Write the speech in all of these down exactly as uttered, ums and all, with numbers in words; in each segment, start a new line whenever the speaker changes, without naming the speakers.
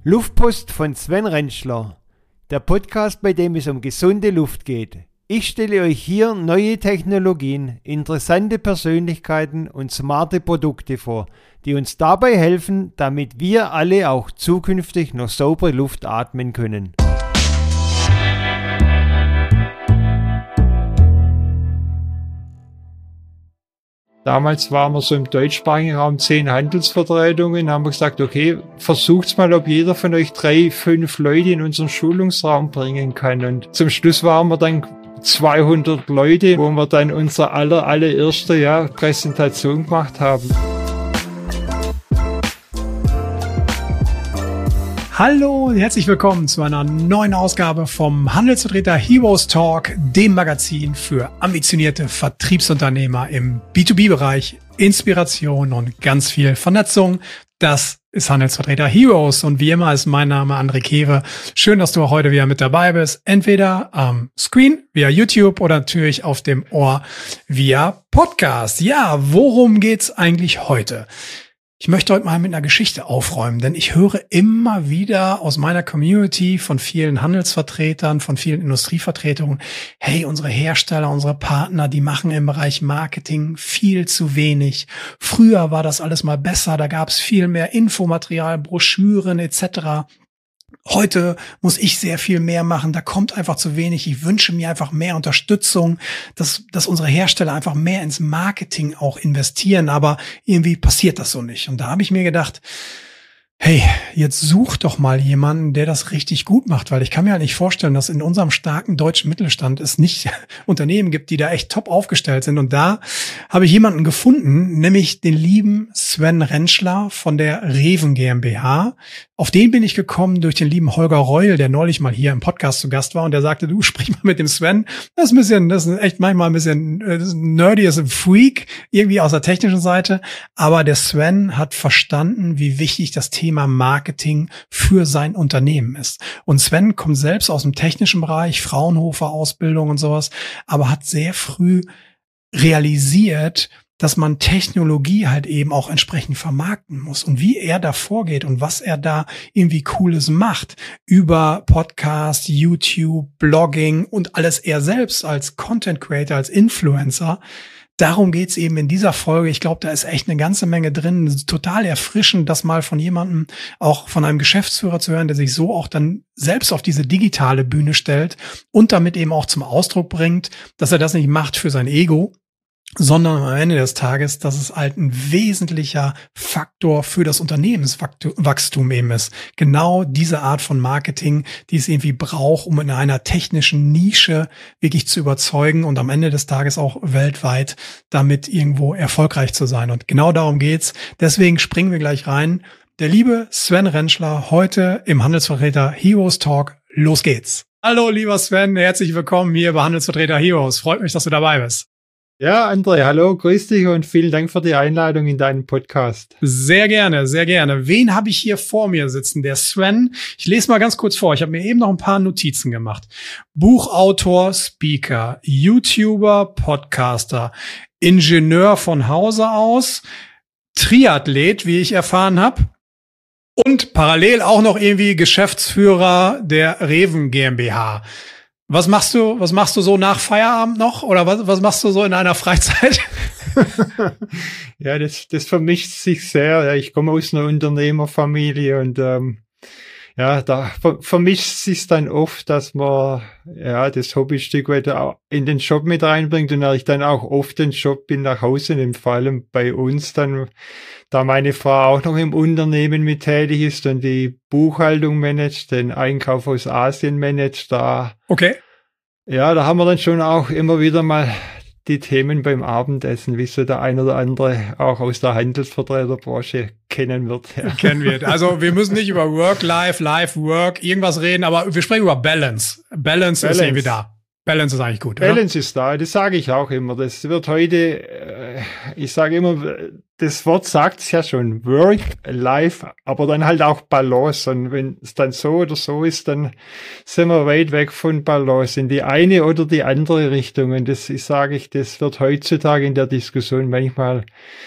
Luftpost von Sven Rentschler, der Podcast, bei dem es um gesunde Luft geht. Ich stelle euch hier neue Technologien, interessante Persönlichkeiten und smarte Produkte vor, die uns dabei helfen, damit wir alle auch zukünftig noch saubere Luft atmen können.
Damals waren wir so im deutschsprachigen Raum zehn Handelsvertretungen, haben wir gesagt, okay, versucht's mal, ob jeder von euch drei, fünf Leute in unseren Schulungsraum bringen kann. Und zum Schluss waren wir dann zweihundert Leute, wo wir dann unsere aller, allererste ja, Präsentation gemacht haben.
Hallo und herzlich willkommen zu einer neuen Ausgabe vom Handelsvertreter Heroes Talk, dem Magazin für ambitionierte Vertriebsunternehmer im B zwei B-Bereich, Inspiration und ganz viel Vernetzung. Das ist Handelsvertreter Heroes und wie immer ist mein Name André Kewe. Schön, dass du auch heute wieder mit dabei bist, entweder am Screen via YouTube oder natürlich auf dem Ohr via Podcast. Ja, worum geht's eigentlich heute? Ich möchte heute mal mit einer Geschichte aufräumen, denn ich höre immer wieder aus meiner Community von vielen Handelsvertretern, von vielen Industrievertretungen, hey, unsere Hersteller, unsere Partner, die machen im Bereich Marketing viel zu wenig. Früher war das alles mal besser, da gab es viel mehr Infomaterial, Broschüren et cetera. Heute muss ich sehr viel mehr machen, da kommt einfach zu wenig. Ich wünsche mir einfach mehr Unterstützung, dass, dass unsere Hersteller einfach mehr ins Marketing auch investieren, aber irgendwie passiert das so nicht. Und da habe ich mir gedacht, hey, jetzt such doch mal jemanden, der das richtig gut macht, weil ich kann mir halt nicht vorstellen, dass in unserem starken deutschen Mittelstand es nicht Unternehmen gibt, die da echt top aufgestellt sind. Und da habe ich jemanden gefunden, nämlich den lieben Sven Rentschler von der Reven GmbH. Auf den bin ich gekommen durch den lieben Holger Reul, der neulich mal hier im Podcast zu Gast war und der sagte, du sprich mal mit dem Sven. Das ist ein bisschen, das ist echt manchmal ein bisschen das ist ein nerdy, das ist ein Freak, irgendwie aus der technischen Seite. Aber der Sven hat verstanden, wie wichtig das Thema Marketing für sein Unternehmen ist. Und Sven kommt selbst aus dem technischen Bereich, Fraunhofer-Ausbildung und sowas, aber hat sehr früh realisiert, dass man Technologie halt eben auch entsprechend vermarkten muss und wie er da vorgeht und was er da irgendwie Cooles macht über Podcast, YouTube, Blogging und alles er selbst als Content Creator, als Influencer. Darum geht's eben in dieser Folge. Ich glaube, da ist echt eine ganze Menge drin. Total erfrischend, das mal von jemandem, auch von einem Geschäftsführer zu hören, der sich so auch dann selbst auf diese digitale Bühne stellt und damit eben auch zum Ausdruck bringt, dass er das nicht macht für sein Ego, sondern am Ende des Tages, dass es halt ein wesentlicher Faktor für das Unternehmenswachstum eben ist. Genau diese Art von Marketing, die es irgendwie braucht, um in einer technischen Nische wirklich zu überzeugen und am Ende des Tages auch weltweit damit irgendwo erfolgreich zu sein. Und genau darum geht's. Deswegen springen wir gleich rein. Der liebe Sven Rentschler heute im Handelsvertreter Heroes Talk. Los geht's. Hallo, lieber Sven. Herzlich willkommen hier bei Handelsvertreter Heroes. Freut mich, dass du dabei bist.
Ja, André, hallo, grüß dich und vielen Dank für die Einladung in deinen Podcast.
Sehr gerne, sehr gerne. Wen habe ich hier vor mir sitzen? Der Sven. Ich lese mal ganz kurz vor. Ich habe mir eben noch ein paar Notizen gemacht. Buchautor, Speaker, YouTuber, Podcaster, Ingenieur von Hause aus, Triathlet, wie ich erfahren habe. Und parallel auch noch irgendwie Geschäftsführer der Reven GmbH. Was machst du, was machst du so nach Feierabend noch? Oder was, was machst du so in deiner Freizeit?
Ja, das, das vermischt sich sehr. Ja, ich komme aus einer Unternehmerfamilie und, ähm, ja, da ver- vermischt sich dann oft, dass man, ja, das Hobbystück weiter in den Job mit reinbringt und ich dann auch oft den Job bin nach Hause nimmt, vor allem bei uns dann, da meine Frau auch noch im Unternehmen mit tätig ist und die Buchhaltung managt, den Einkauf aus Asien managt, da,
okay.
Ja, da haben wir dann schon auch immer wieder mal die Themen beim Abendessen, wie so der ein oder andere auch aus der Handelsvertreterbranche kennen wird. Ja.
Kennen wir. Also wir müssen nicht über Work, Life, Life, Work, irgendwas reden, aber wir sprechen über Balance. Balance, Balance. Ist irgendwie da. Balance ist eigentlich gut, oder?
Balance ist da, das sage ich auch immer. Das wird heute, äh, ich sage immer, das Wort sagt es ja schon, Work, Life, aber dann halt auch Balance. Und wenn es dann so oder so ist, dann sind wir weit weg von Balance in die eine oder die andere Richtung. Und das, ich sage ich, das wird heutzutage in der Diskussion manchmal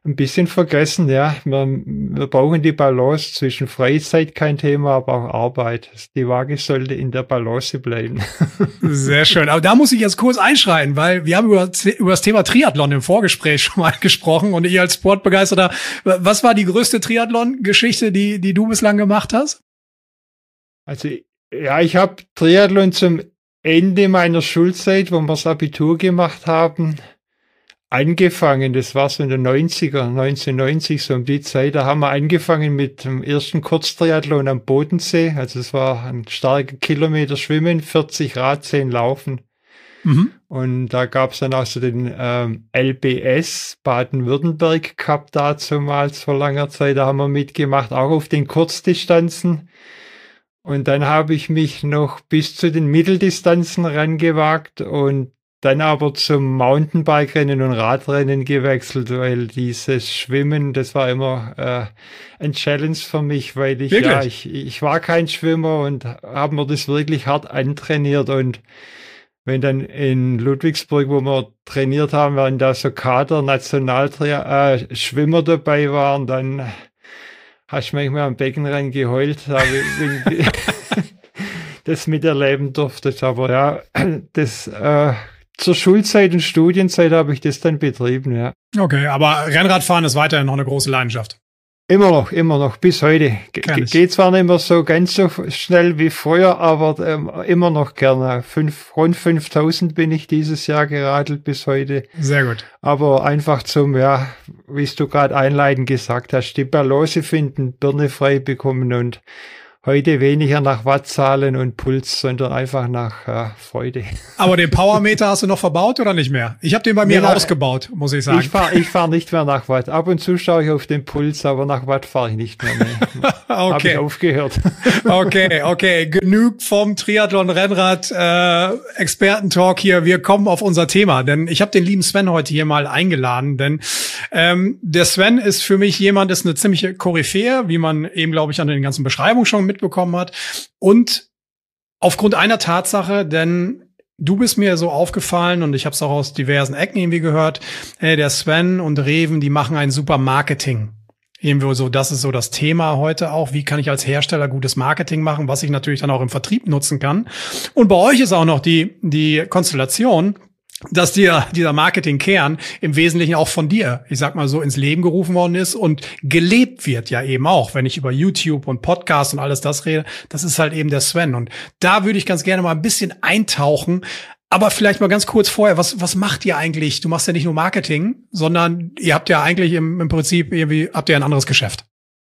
ein bisschen vergessen, ja. Wir, wir brauchen die Balance zwischen Freizeit, kein Thema, aber auch Arbeit. Die Waage sollte in der Balance bleiben.
Sehr schön. Aber da muss ich jetzt kurz einschreiten, weil wir haben über, über das Thema Triathlon im Vorgespräch schon mal gesprochen und ich als Sportbegeisterter, was war die größte Triathlon-Geschichte, die, die du bislang gemacht hast?
Also, ja, ich habe Triathlon zum Ende meiner Schulzeit, wo wir das Abitur gemacht haben, angefangen. Das war so in den neunziger, neunzehnhundertneunzig, so um die Zeit. Da haben wir angefangen mit dem ersten Kurztriathlon am Bodensee. Also es war ein starker Kilometer Schwimmen, vierzig Rad, zehn Laufen. Mhm. Und da gab es dann auch so den ähm, L B S, Baden-Württemberg Cup dazumals vor langer Zeit. Da haben wir mitgemacht, auch auf den Kurzdistanzen. Und dann habe ich mich noch bis zu den Mitteldistanzen rangewagt und dann aber zum Mountainbike-Rennen und Radrennen gewechselt, weil dieses Schwimmen, das war immer äh, ein Challenge für mich, weil ich, wirklich? ja, ich, ich war kein Schwimmer und habe mir das wirklich hart antrainiert. Und wenn dann in Ludwigsburg, wo wir trainiert haben, wenn da so Kader, Nationalschwimmer äh, Schwimmer dabei waren, dann hast du manchmal am Beckenrand geheult, wenn du das miterleben durftest. Aber ja, das äh, zur Schulzeit und Studienzeit habe ich das dann betrieben, ja.
Okay, aber Rennradfahren ist weiterhin noch eine große Leidenschaft.
Immer noch, immer noch, bis heute. Ge- geht zwar nicht mehr so ganz so schnell wie früher, aber ähm, immer noch gerne. Fünf, rund fünftausend bin ich dieses Jahr geradelt bis heute.
Sehr gut.
Aber einfach zum, ja, wie du gerade einleitend gesagt hast, die Balance finden, Birne frei bekommen und heute weniger nach Wattzahlen und Puls, sondern einfach nach äh, Freude.
Aber den Powermeter hast du noch verbaut oder nicht mehr? Ich habe den bei mir nee, rausgebaut, muss ich sagen.
Ich fahre ich fahr nicht mehr nach Watt. Ab und zu schaue ich auf den Puls, aber nach Watt fahre ich nicht mehr. Nee.
Okay.
Habe ich aufgehört.
Okay, okay. Genug vom Triathlon-Rennrad äh, Experten-Talk hier. Wir kommen auf unser Thema, denn ich habe den lieben Sven heute hier mal eingeladen, denn ähm, der Sven ist für mich jemand, ist eine ziemliche Koryphäe, wie man eben, glaube ich, an den ganzen Beschreibungen schon mitbekommen hat. Und aufgrund einer Tatsache, denn du bist mir so aufgefallen und ich habe es auch aus diversen Ecken irgendwie gehört, hey, der Sven und Reven, die machen ein super Marketing. Irgendwie so, das ist so das Thema heute auch. Wie kann ich als Hersteller gutes Marketing machen, was ich natürlich dann auch im Vertrieb nutzen kann. Und bei euch ist auch noch die, die Konstellation, dass dir dieser Marketingkern im Wesentlichen auch von dir, ich sag mal so, ins Leben gerufen worden ist und gelebt wird ja eben auch, wenn ich über YouTube und Podcast und alles das rede, das ist halt eben der Sven. Und da würde ich ganz gerne mal ein bisschen eintauchen, aber vielleicht mal ganz kurz vorher, was was macht ihr eigentlich? Du machst ja nicht nur Marketing, sondern ihr habt ja eigentlich im, im Prinzip irgendwie, habt ihr ein anderes Geschäft.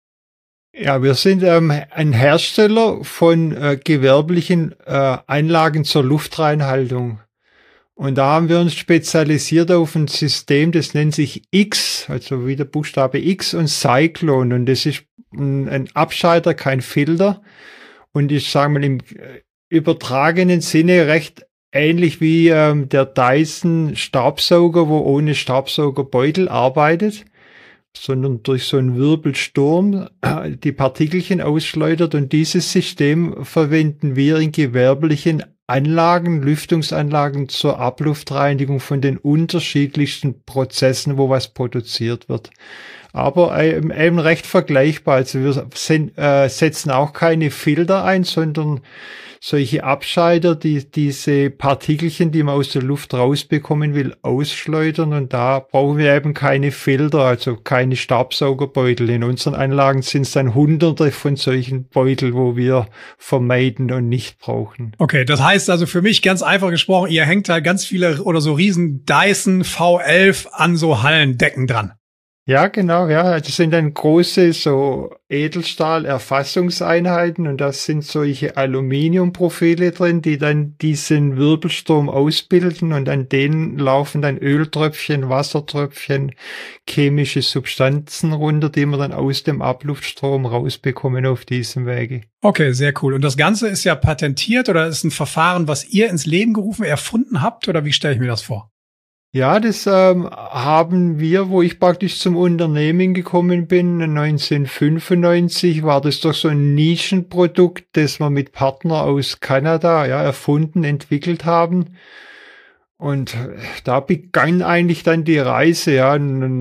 Ja, wir sind ähm, ein Hersteller von äh, gewerblichen äh, Anlagen zur Luftreinhaltung. Und da haben wir uns spezialisiert auf ein System, das nennt sich X, also wie der Buchstabe X und Cyclone. Und das ist ein, ein Abschalter, kein Filter. Und ich sage mal im übertragenen Sinne recht ähnlich wie ähm, der Dyson Staubsauger, wo ohne Staubsaugerbeutel arbeitet, sondern durch so einen Wirbelsturm äh, die Partikelchen ausschleudert. Und dieses System verwenden wir in gewerblichen Anlagen, Lüftungsanlagen zur Abluftreinigung von den unterschiedlichsten Prozessen, wo was produziert wird. Aber eben, eben recht vergleichbar. Also wir sind, äh, setzen auch keine Filter ein, sondern solche Abscheider, die diese Partikelchen, die man aus der Luft rausbekommen will, ausschleudern. Und da brauchen wir eben keine Filter, also keine Staubsaugerbeutel. In unseren Anlagen sind es dann Hunderte von solchen Beutel, wo wir vermeiden und nicht brauchen.
Okay, das heißt also für mich ganz einfach gesprochen, ihr hängt halt ganz viele oder so riesen Dyson V elf an so Hallendecken dran.
Ja, genau, ja. Das sind dann große so Edelstahl-Erfassungseinheiten und da sind solche Aluminiumprofile drin, die dann diesen Wirbelsturm ausbilden und an denen laufen dann Öltröpfchen, Wassertröpfchen, chemische Substanzen runter, die wir dann aus dem Abluftstrom rausbekommen auf diesem Wege.
Okay, sehr cool. Und das Ganze ist ja patentiert oder ist ein Verfahren, was ihr ins Leben gerufen, erfunden habt oder wie stelle ich mir das vor?
Ja, das ähm, haben wir, wo ich praktisch zum Unternehmen gekommen bin, neunzehnhundertfünfundneunzig, war das doch so ein Nischenprodukt, das wir mit Partner aus Kanada ja erfunden, entwickelt haben. Und da begann eigentlich dann die Reise, ja. Und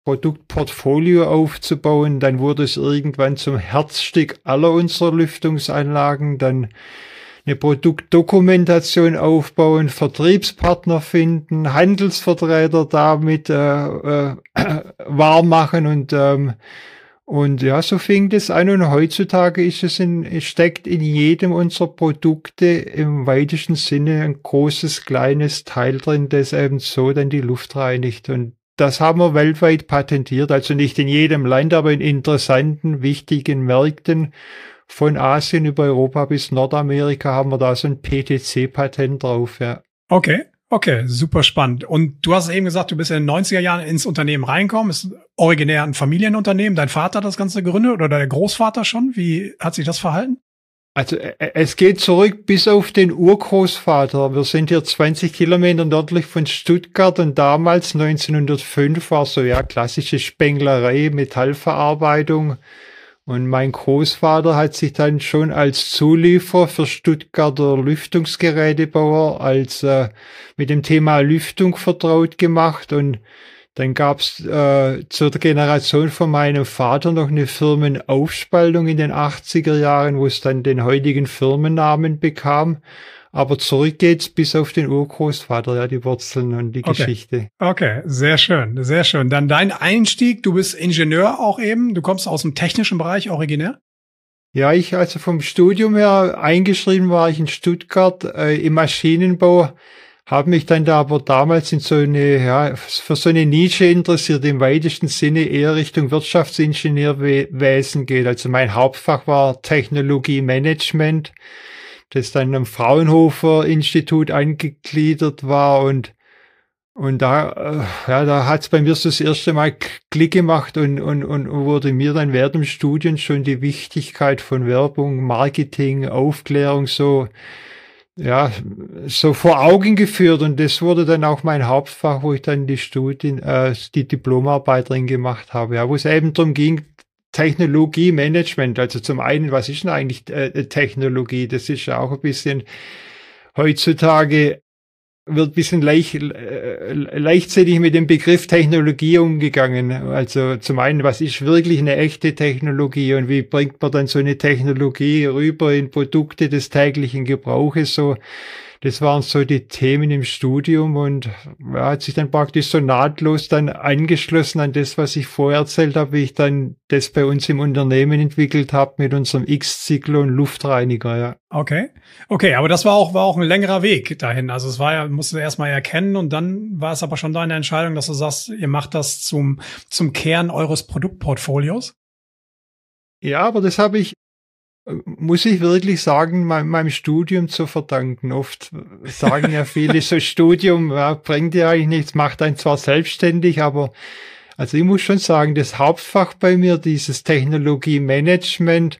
Produktportfolio aufzubauen. Dann wurde es irgendwann zum Herzstück aller unserer Lüftungsanlagen. Dann eine Produktdokumentation aufbauen, Vertriebspartner finden, Handelsvertreter damit äh, äh, wahr machen und ähm, und ja, so fing das an und heutzutage ist es in, steckt in jedem unserer Produkte im weitesten Sinne ein großes, kleines Teil drin, das eben so dann die Luft reinigt. Und das haben wir weltweit patentiert, also nicht in jedem Land, aber in interessanten, wichtigen Märkten von Asien über Europa bis Nordamerika haben wir da so ein P T C-Patent drauf, ja.
Okay. Okay, super spannend. Und du hast eben gesagt, du bist in den neunziger Jahren ins Unternehmen reingekommen. Ist originär ein Familienunternehmen. Dein Vater hat das Ganze gegründet oder der Großvater schon? Wie hat sich das verhalten?
Also es geht zurück bis auf den Urgroßvater. Wir sind hier zwanzig Kilometer nördlich von Stuttgart und damals neunzehnhundertfünf war so ja klassische Spenglerei, Metallverarbeitung. Und mein Großvater hat sich dann schon als Zulieferer für Stuttgarter Lüftungsgerätebauer als äh, mit dem Thema Lüftung vertraut gemacht. Und dann gab's äh, zur Generation von meinem Vater noch eine Firmenaufspaltung in den achtziger Jahren, wo es dann den heutigen Firmennamen bekam. Aber zurück geht's bis auf den Urgroßvater, ja, die Wurzeln und die
okay.
Geschichte.
Okay, sehr schön, sehr schön. Dann dein Einstieg, du bist Ingenieur auch eben, du kommst aus dem technischen Bereich originär?
Ja, ich also vom Studium her eingeschrieben war ich in Stuttgart äh, im Maschinenbau, habe mich dann da aber damals in so eine, ja, für so eine Nische interessiert, im weitesten Sinne eher Richtung Wirtschaftsingenieurwesen geht. Also mein Hauptfach war Technologie-Management, das dann am Fraunhofer-Institut angegliedert war und und da äh, ja da hat's bei mir so das erste Mal Klick gemacht und und und wurde mir dann während dem Studium schon die Wichtigkeit von Werbung, Marketing, Aufklärung so ja so vor Augen geführt und das wurde dann auch mein Hauptfach, wo ich dann die Studien äh, die Diplomarbeit drin gemacht habe, ja, wo es eben darum ging, Technologie-Management, also zum einen, was ist denn eigentlich äh, Technologie? Das ist ja auch ein bisschen, heutzutage wird ein bisschen leicht, äh, leichtsinnig mit dem Begriff Technologie umgegangen. Also zum einen, was ist wirklich eine echte Technologie und wie bringt man dann so eine Technologie rüber in Produkte des täglichen Gebrauches? So, das waren so die Themen im Studium und ja, hat sich dann praktisch so nahtlos dann angeschlossen an das, was ich vorher erzählt habe, wie ich dann das bei uns im Unternehmen entwickelt habe mit unserem X-Zyklon Luftreiniger, ja.
Okay. Okay, aber das war auch, war auch ein längerer Weg dahin. Also es war ja, musst du erstmal erkennen und dann war es aber schon deine Entscheidung, dass du sagst, ihr macht das zum, zum Kern eures Produktportfolios.
Ja, aber das habe ich muss ich wirklich sagen, mein, meinem Studium zu verdanken. Oft sagen ja viele, so Studium ja, bringt dir eigentlich nichts, macht einen zwar selbstständig, aber also ich muss schon sagen, das Hauptfach bei mir, dieses Technologie-Management,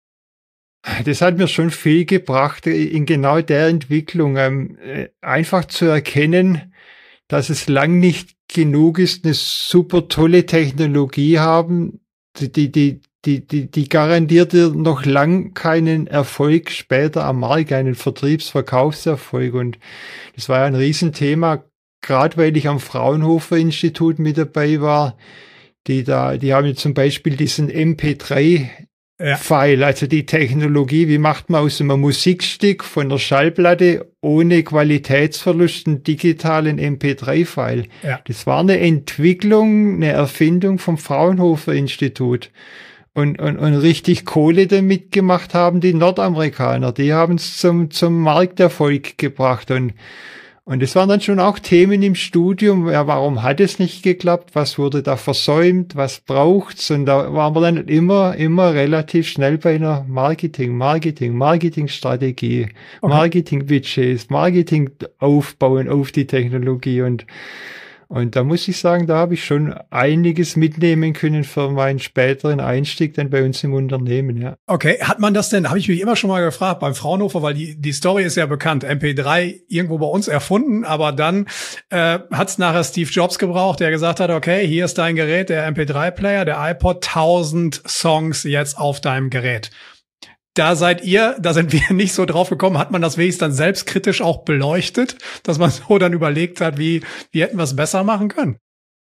das hat mir schon viel gebracht in genau der Entwicklung, ähm, einfach zu erkennen, dass es lang nicht genug ist, eine super tolle Technologie haben, die, die, die Die, die, die garantiert dir noch lang keinen Erfolg später am Markt, einen Vertriebs-Verkaufserfolg. Und das war ja ein Riesenthema, gerade weil ich am Fraunhofer-Institut mit dabei war. Die da, die haben jetzt zum Beispiel diesen M P drei File, ja. Also die Technologie, wie macht man aus einem Musikstück von der Schallplatte ohne Qualitätsverlust einen digitalen M P drei File. Ja. Das war eine Entwicklung, eine Erfindung vom Fraunhofer-Institut. Und, und, und richtig Kohle damit gemacht haben die Nordamerikaner. Die haben es zum, zum Markterfolg gebracht. Und, und es waren dann schon auch Themen im Studium. Ja, warum hat es nicht geklappt? Was wurde da versäumt? Was braucht's? Und da waren wir dann immer, immer relativ schnell bei einer Marketing, Marketing, Marketingstrategie, okay. Marketingbudgets, Marketing aufbauen auf die Technologie. Und, Und da muss ich sagen, da habe ich schon einiges mitnehmen können für meinen späteren Einstieg dann bei uns im Unternehmen, ja.
Okay, hat man das denn, habe ich mich immer schon mal gefragt, beim Fraunhofer, weil die die Story ist ja bekannt, M P drei irgendwo bei uns erfunden, aber dann äh, hat es nachher Steve Jobs gebraucht, der gesagt hat, okay, hier ist dein Gerät, der M P drei Player, der iPod, tausend Songs jetzt auf deinem Gerät. Da seid ihr, da sind wir nicht so drauf gekommen. Hat man das wenigstens dann selbstkritisch auch beleuchtet, dass man so dann überlegt hat, wie, wie hätten wir es besser machen können?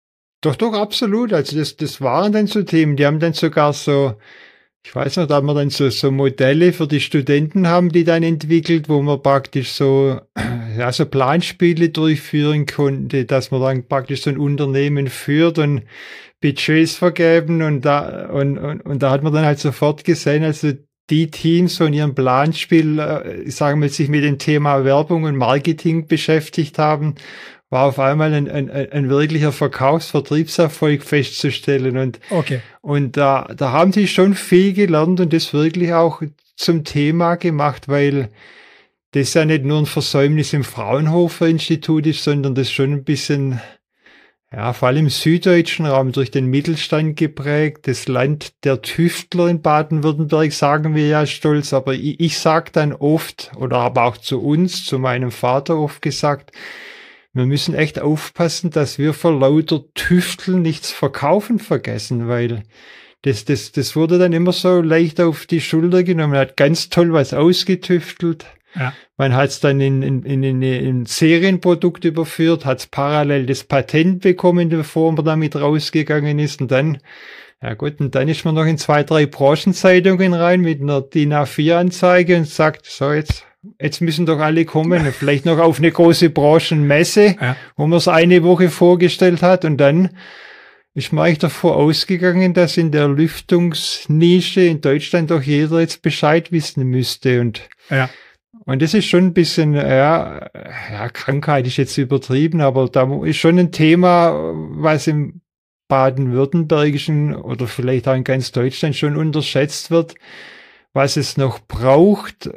Doch, doch, absolut. Also das, das waren dann so Themen. Die haben dann sogar so, ich weiß noch, da haben wir dann so, so Modelle für die Studenten haben die dann entwickelt, wo man praktisch so, ja, so Planspiele durchführen konnte, dass man dann praktisch so ein Unternehmen führt und Budgets vergeben und da, und, und, und da hat man dann halt sofort gesehen, also die Teams von ihrem Planspiel, äh, sagen wir, sich mit dem Thema Werbung und Marketing beschäftigt haben, war auf einmal ein, ein, ein wirklicher Verkaufs-Vertriebserfolg festzustellen. Und,
okay.
und da, da haben sie schon viel gelernt und das wirklich auch zum Thema gemacht, weil das ja nicht nur ein Versäumnis im Fraunhofer-Institut ist, sondern das schon ein bisschen, ja, vor allem im süddeutschen Raum durch den Mittelstand geprägt. Das Land der Tüftler in Baden-Württemberg, sagen wir ja stolz. Aber ich, ich sage dann oft, oder habe auch zu uns, zu meinem Vater oft gesagt, wir müssen echt aufpassen, dass wir vor lauter Tüfteln nichts verkaufen vergessen, weil das, das, das wurde dann immer so leicht auf die Schulter genommen. Man hat ganz toll was ausgetüftelt.
Ja.
Man hat es dann in, in, in, in ein Serienprodukt überführt, hat parallel das Patent bekommen, bevor man damit rausgegangen ist. Und dann, ja gut, und dann ist man noch in zwei, drei Branchenzeitungen rein mit einer D I N A vier Anzeige und sagt, so jetzt, jetzt müssen doch alle kommen. Vielleicht noch auf eine große Branchenmesse, ja, wo man es eine Woche vorgestellt hat. Und dann ist man eigentlich davor ausgegangen, dass in der Lüftungsnische in Deutschland doch jeder jetzt Bescheid wissen müsste. Und
ja.
Und das ist schon ein bisschen, ja, ja, Krankheit ist jetzt übertrieben, aber da ist schon ein Thema, was im baden-württembergischen oder vielleicht auch in ganz Deutschland schon unterschätzt wird, was es noch braucht,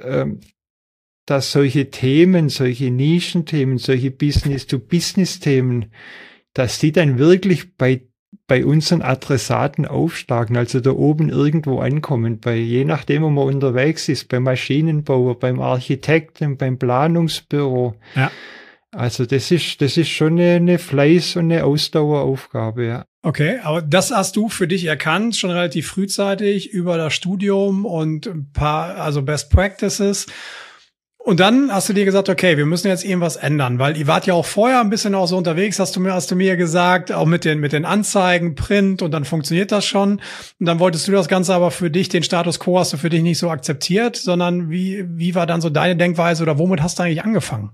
dass solche Themen, solche Nischenthemen, solche Business-to-Business-Themen, dass die dann wirklich bei bei unseren Adressaten aufschlagen, also da oben irgendwo ankommen, bei je nachdem, wo man unterwegs ist, beim Maschinenbauer, beim Architekten, beim Planungsbüro.
Ja.
Also das ist, das ist schon eine, eine Fleiß- und eine Ausdaueraufgabe, ja.
Okay, aber das hast du für dich erkannt, schon relativ frühzeitig über das Studium und ein paar, also Best Practices. Und dann hast du dir gesagt, okay, wir müssen jetzt irgendwas ändern, weil ihr wart ja auch vorher ein bisschen auch so unterwegs, hast du mir, hast du mir gesagt, auch mit den, mit den Anzeigen, Print, und dann funktioniert das schon. Und dann wolltest du das Ganze aber für dich, den Status quo hast du für dich nicht so akzeptiert, sondern wie, wie war dann so deine Denkweise oder womit hast du eigentlich angefangen?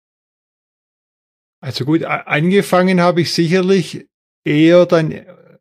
Also gut, angefangen habe ich sicherlich eher dann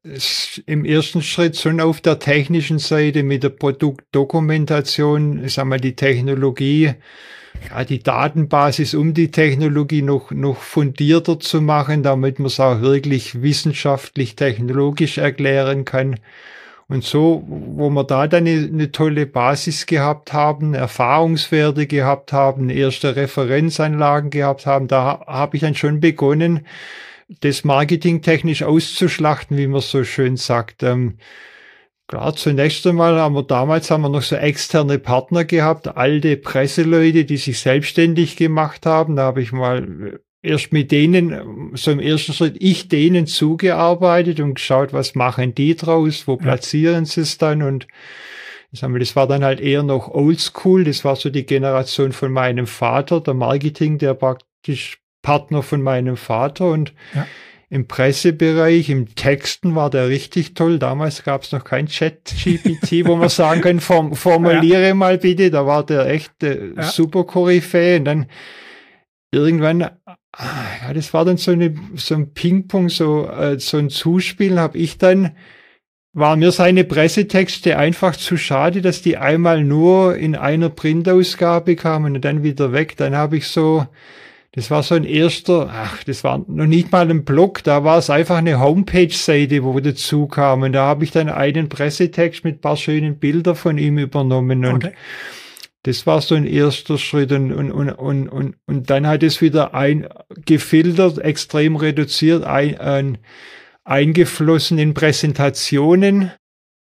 im ersten Schritt schon auf der technischen Seite mit der Produktdokumentation, ich sag mal, die Technologie, ja, die Datenbasis, um die Technologie noch, noch fundierter zu machen, damit man es auch wirklich wissenschaftlich, technologisch erklären kann. Und so, wo wir da dann eine, eine tolle Basis gehabt haben, Erfahrungswerte gehabt haben, erste Referenzanlagen gehabt haben, da habe ich dann schon begonnen, das marketingtechnisch auszuschlachten, wie man so schön sagt. Ähm, klar, zunächst einmal haben wir damals haben wir noch so externe Partner gehabt, alte Presseleute, die sich selbstständig gemacht haben. Da habe ich mal erst mit denen, so im ersten Schritt, ich denen zugearbeitet und geschaut, was machen die draus, wo platzieren sie es dann, und das war dann halt eher noch oldschool. Das war so die Generation von meinem Vater, der Marketing, der praktisch Partner von meinem Vater, und ja, im Pressebereich, im Texten war der richtig toll. Damals gab es noch kein Chat-G P T, wo man sagen kann, form, formuliere ja. mal bitte. Da war der echt äh, ja. super Koryphäe. Und dann irgendwann, ja, das war dann so, eine, so ein Ping-Pong, so, äh, so ein Zuspiel, habe ich dann, waren mir seine Pressetexte einfach zu schade, dass die einmal nur in einer Printausgabe kamen und dann wieder weg. Dann habe ich so, das war so ein erster, ach, das war noch nicht mal ein Blog, da war es einfach eine Homepage-Seite, wo dazu kam. Und da habe ich dann einen Pressetext mit ein paar schönen Bildern von ihm übernommen. Und okay, das war so ein erster Schritt. Und, und, und, und, und, und dann hat es wieder ein, gefiltert, extrem reduziert, ein, ein, eingeflossen in Präsentationen.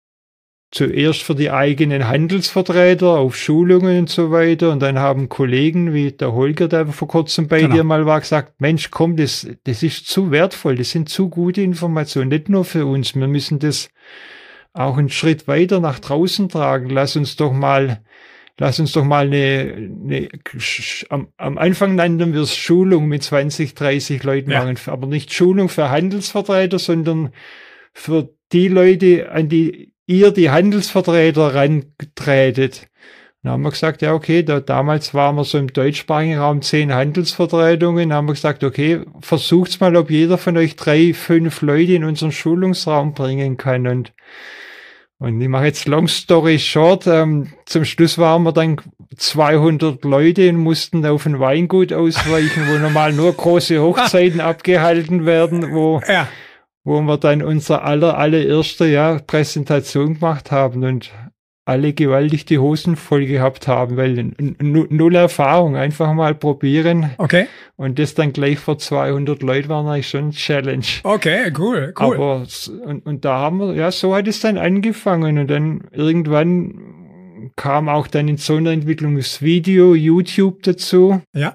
Zuerst für die eigenen Handelsvertreter auf Schulungen und so weiter. Und dann haben Kollegen wie der Holger, der vor kurzem bei genau. dir mal war, gesagt, Mensch, komm, das, das ist zu wertvoll. Das sind zu gute Informationen. Nicht nur für uns. Wir müssen das auch einen Schritt weiter nach draußen tragen. Lass uns doch mal, lass uns doch mal eine, eine am, am Anfang nannten wir es Schulung mit zwanzig, dreißig Leuten
Ja.
machen, aber nicht Schulung für Handelsvertreter, sondern für die Leute, an die ihr die Handelsvertreter rantretet. Dann haben wir gesagt, ja okay, da, damals waren wir so im deutschsprachigen Raum zehn Handelsvertretungen, dann haben wir gesagt, okay, versucht's mal, ob jeder von euch drei, fünf Leute in unseren Schulungsraum bringen kann. Und Und ich mache jetzt long story short, ähm, zum Schluss waren wir dann zweihundert Leute und mussten auf ein Weingut ausweichen, wo normal nur große Hochzeiten abgehalten werden, wo,
Ja.
wo wir dann unsere aller, allererste ja, Präsentation gemacht haben und alle gewaltig die Hosen voll gehabt haben, weil n- n- null Erfahrung, einfach mal probieren
Okay.
und das dann gleich vor zweihundert Leuten war eigentlich schon ein Challenge.
Okay, cool, cool.
Aber, s- und, und da haben wir, ja, so hat es dann angefangen und dann irgendwann kam auch dann in so einer Entwicklung das Video, YouTube dazu.
Ja.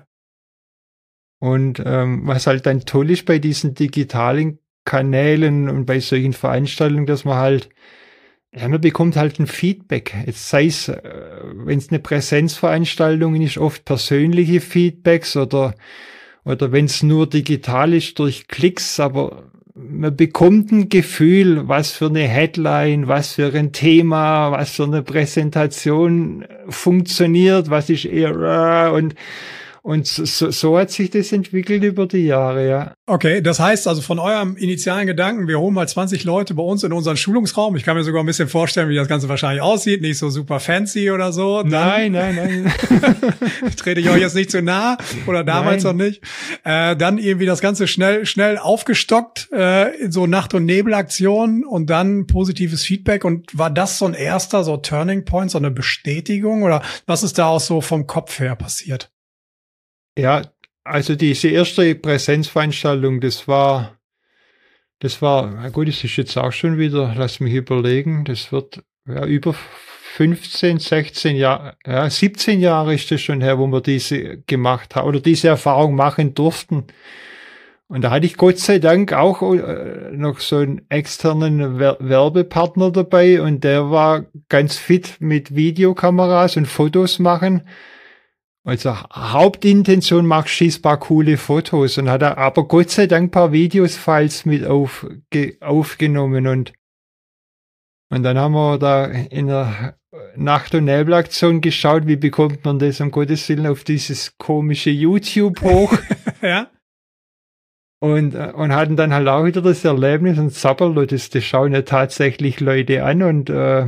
Und ähm, was halt dann toll ist bei diesen digitalen Kanälen und bei solchen Veranstaltungen, dass man halt, ja, man bekommt halt ein Feedback. Jetzt sei es, äh, wenn es eine Präsenzveranstaltung ist, oft persönliche Feedbacks oder, oder wenn es nur digital ist durch Klicks, aber man bekommt ein Gefühl, was für eine Headline, was für ein Thema, was für eine Präsentation funktioniert, was ist eher, und Und so, so hat sich das entwickelt über die Jahre, ja.
Okay, das heißt also von eurem initialen Gedanken, wir holen mal zwanzig Leute bei uns in unseren Schulungsraum. Ich kann mir sogar ein bisschen vorstellen, wie das Ganze wahrscheinlich aussieht. Nicht so super fancy oder so. Dann
Nein, nein, nein.
trete ich euch jetzt nicht zu nah oder damals
Nein.
noch nicht. Äh, dann irgendwie das Ganze schnell, schnell aufgestockt, äh, in so Nacht- und Nebelaktionen und dann positives Feedback. Und war das so ein erster so Turning Point, so eine Bestätigung oder was ist da auch so vom Kopf her passiert?
Ja, also diese erste Präsenzveranstaltung, das war, das war, na gut, das ist jetzt auch schon wieder, lass mich überlegen, das wird ja über fünfzehn, sechzehn Jahre, ja, siebzehn Jahre ist das schon her, wo wir diese gemacht haben oder diese Erfahrung machen durften. Und da hatte ich Gott sei Dank auch äh, noch so einen externen Wer- Werbepartner dabei und der war ganz fit mit Videokameras und Fotos machen. Also Hauptintention macht schießbar coole Fotos und hat er aber Gott sei Dank ein paar Videos-Files mit aufge, aufgenommen und und dann haben wir da in der Nacht- und Nebelaktion geschaut, wie bekommt man das um Gottes Willen auf dieses komische YouTube hoch.
Ja.
Und, äh, und hatten dann halt auch wieder das Erlebnis und Zapperlo, das, das schauen ja tatsächlich Leute an und äh,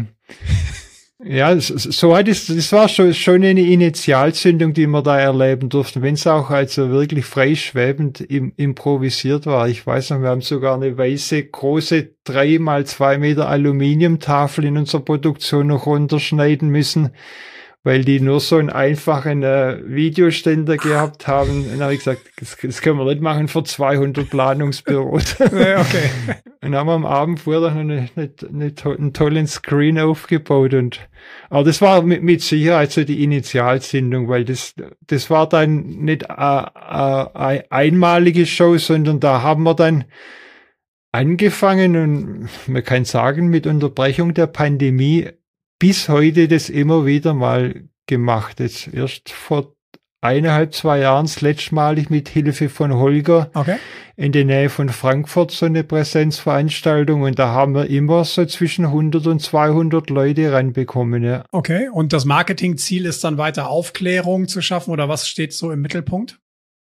ja, so, so hat es, das war schon, schon eine Initialzündung, die wir da erleben durften, wenn es auch also wirklich freischwebend im, improvisiert war. Ich weiß noch, wir haben sogar eine weiße, große drei mal zwei Meter Aluminiumtafel in unserer Produktion noch runterschneiden müssen, weil die nur so einen einfachen äh, Videoständer gehabt haben. Und dann habe ich gesagt, das, das können wir nicht machen für zweihundert Planungsbüros.
Ja, okay.
Und haben wir am Abend vorher noch eine, eine, eine, to- einen tollen Screen aufgebaut. Und, aber das war mit, mit Sicherheit so die Initialzündung, weil das, das war dann nicht eine, eine einmalige Show, sondern da haben wir dann angefangen und man kann sagen, mit Unterbrechung der Pandemie bis heute das immer wieder mal gemacht. Jetzt erst vor eineinhalb, zwei Jahren, das letztmalig mit Hilfe von Holger
Okay.
in der Nähe von Frankfurt so eine Präsenzveranstaltung und da haben wir immer so zwischen hundert und zweihundert Leute ranbekommen, ja.
Okay. Und das Marketingziel ist dann weiter Aufklärung zu schaffen oder was steht so im Mittelpunkt?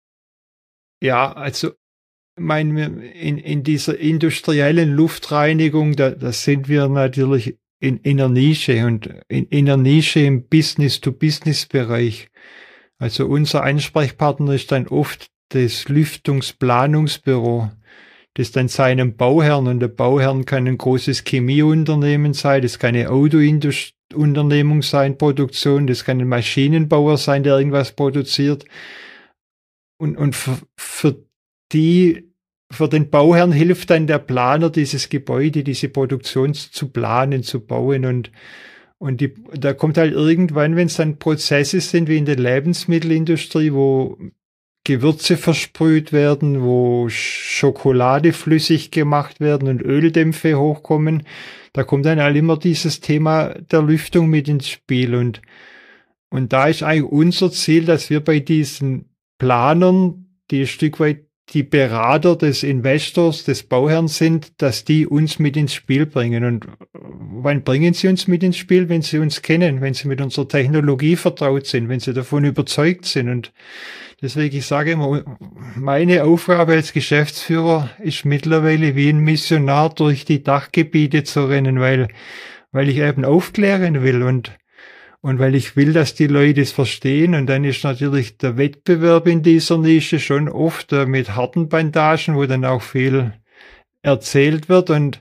Ja, also, mein, in, in dieser industriellen Luftreinigung, da, da sind wir natürlich in, in der Nische und in, in der Nische im Business-to-Business-Bereich. Also unser Ansprechpartner ist dann oft das Lüftungsplanungsbüro, das dann seinem Bauherrn, und der Bauherrn kann ein großes Chemieunternehmen sein, das kann eine Autounternehmung sein, Produktion, das kann ein Maschinenbauer sein, der irgendwas produziert. Und, und für, für die, für den Bauherrn hilft dann der Planer, dieses Gebäude, diese Produktion zu planen, zu bauen und Und die, da kommt halt irgendwann, wenn es dann Prozesse sind wie in der Lebensmittelindustrie, wo Gewürze versprüht werden, wo Schokolade flüssig gemacht werden und Öldämpfe hochkommen, da kommt dann halt immer dieses Thema der Lüftung mit ins Spiel. Und und da ist eigentlich unser Ziel, dass wir bei diesen Planern, die ein Stück weit die Berater des Investors, des Bauherrn sind, dass die uns mit ins Spiel bringen. Und wann bringen sie uns mit ins Spiel? Wenn sie uns kennen, wenn sie mit unserer Technologie vertraut sind, wenn sie davon überzeugt sind. Und deswegen, ich sage immer, meine Aufgabe als Geschäftsführer ist mittlerweile wie ein Missionar durch die Dachgebiete zu rennen, weil, weil ich eben aufklären will und Und weil ich will, dass die Leute es verstehen, und dann ist natürlich der Wettbewerb in dieser Nische schon oft äh, mit harten Bandagen, wo dann auch viel erzählt wird, und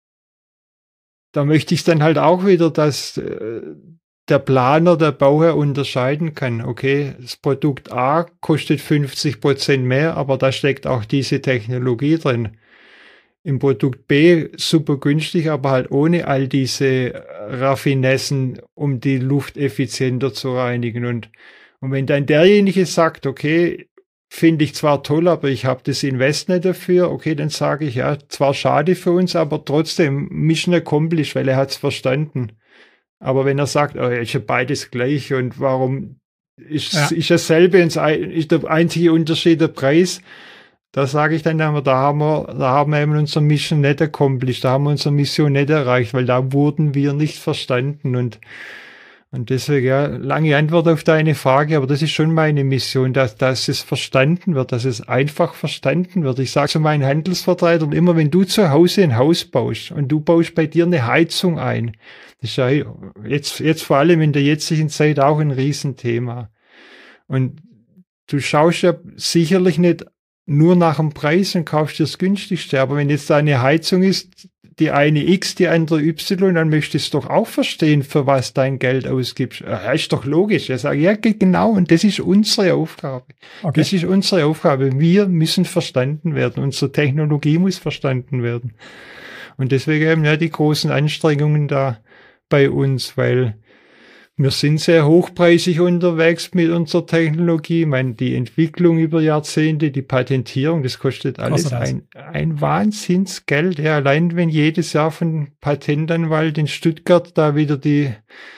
da möchte ich dann halt auch wieder, dass äh, der Planer, der Bauherr unterscheiden kann. Okay, das Produkt A kostet fünfzig Prozent mehr, aber da steckt auch diese Technologie drin. Im Produkt B super günstig, aber halt ohne all diese Raffinessen, um die Luft effizienter zu reinigen. Und, und wenn dann derjenige sagt, okay, finde ich zwar toll, aber ich habe das Invest nicht dafür, okay, dann sage ich, ja, zwar schade für uns, aber trotzdem Mission accomplished, weil er hat es verstanden. Aber wenn er sagt, oh, ist ja beides gleich und warum ist, ja. ist dasselbe, ist der einzige Unterschied der Preis, da sage ich dann immer, da haben wir, da haben wir eben unsere Mission nicht accomplished, da haben wir unsere Mission nicht erreicht, weil da wurden wir nicht verstanden. Und, und deswegen, ja, lange Antwort auf deine Frage, aber das ist schon meine Mission, dass, dass es verstanden wird, dass es einfach verstanden wird. Ich sage zu meinen Handelsvertretern immer, wenn du zu Hause ein Haus baust und du baust bei dir eine Heizung ein, das ist ja jetzt, jetzt vor allem in der jetzigen Zeit auch ein Riesenthema. Und du schaust ja sicherlich nicht nur nach dem Preis und kaufst dir das günstigste. Aber wenn jetzt eine Heizung ist, die eine X, die andere Y, dann möchtest du doch auch verstehen, für was dein Geld ausgibst. Ja, ist doch logisch. Er sagt, ja, genau. Und das ist unsere Aufgabe. Okay. Das ist unsere Aufgabe. Wir müssen verstanden werden. Unsere Technologie muss verstanden werden. Und deswegen eben ja die großen Anstrengungen da bei uns, weil wir sind sehr hochpreisig unterwegs mit unserer Technologie. Ich meine, die Entwicklung über Jahrzehnte, die Patentierung, das kostet alles kostet das? ein, ein Wahnsinnsgeld. Ja, allein wenn jedes Jahr von Patentanwalt in Stuttgart da wieder die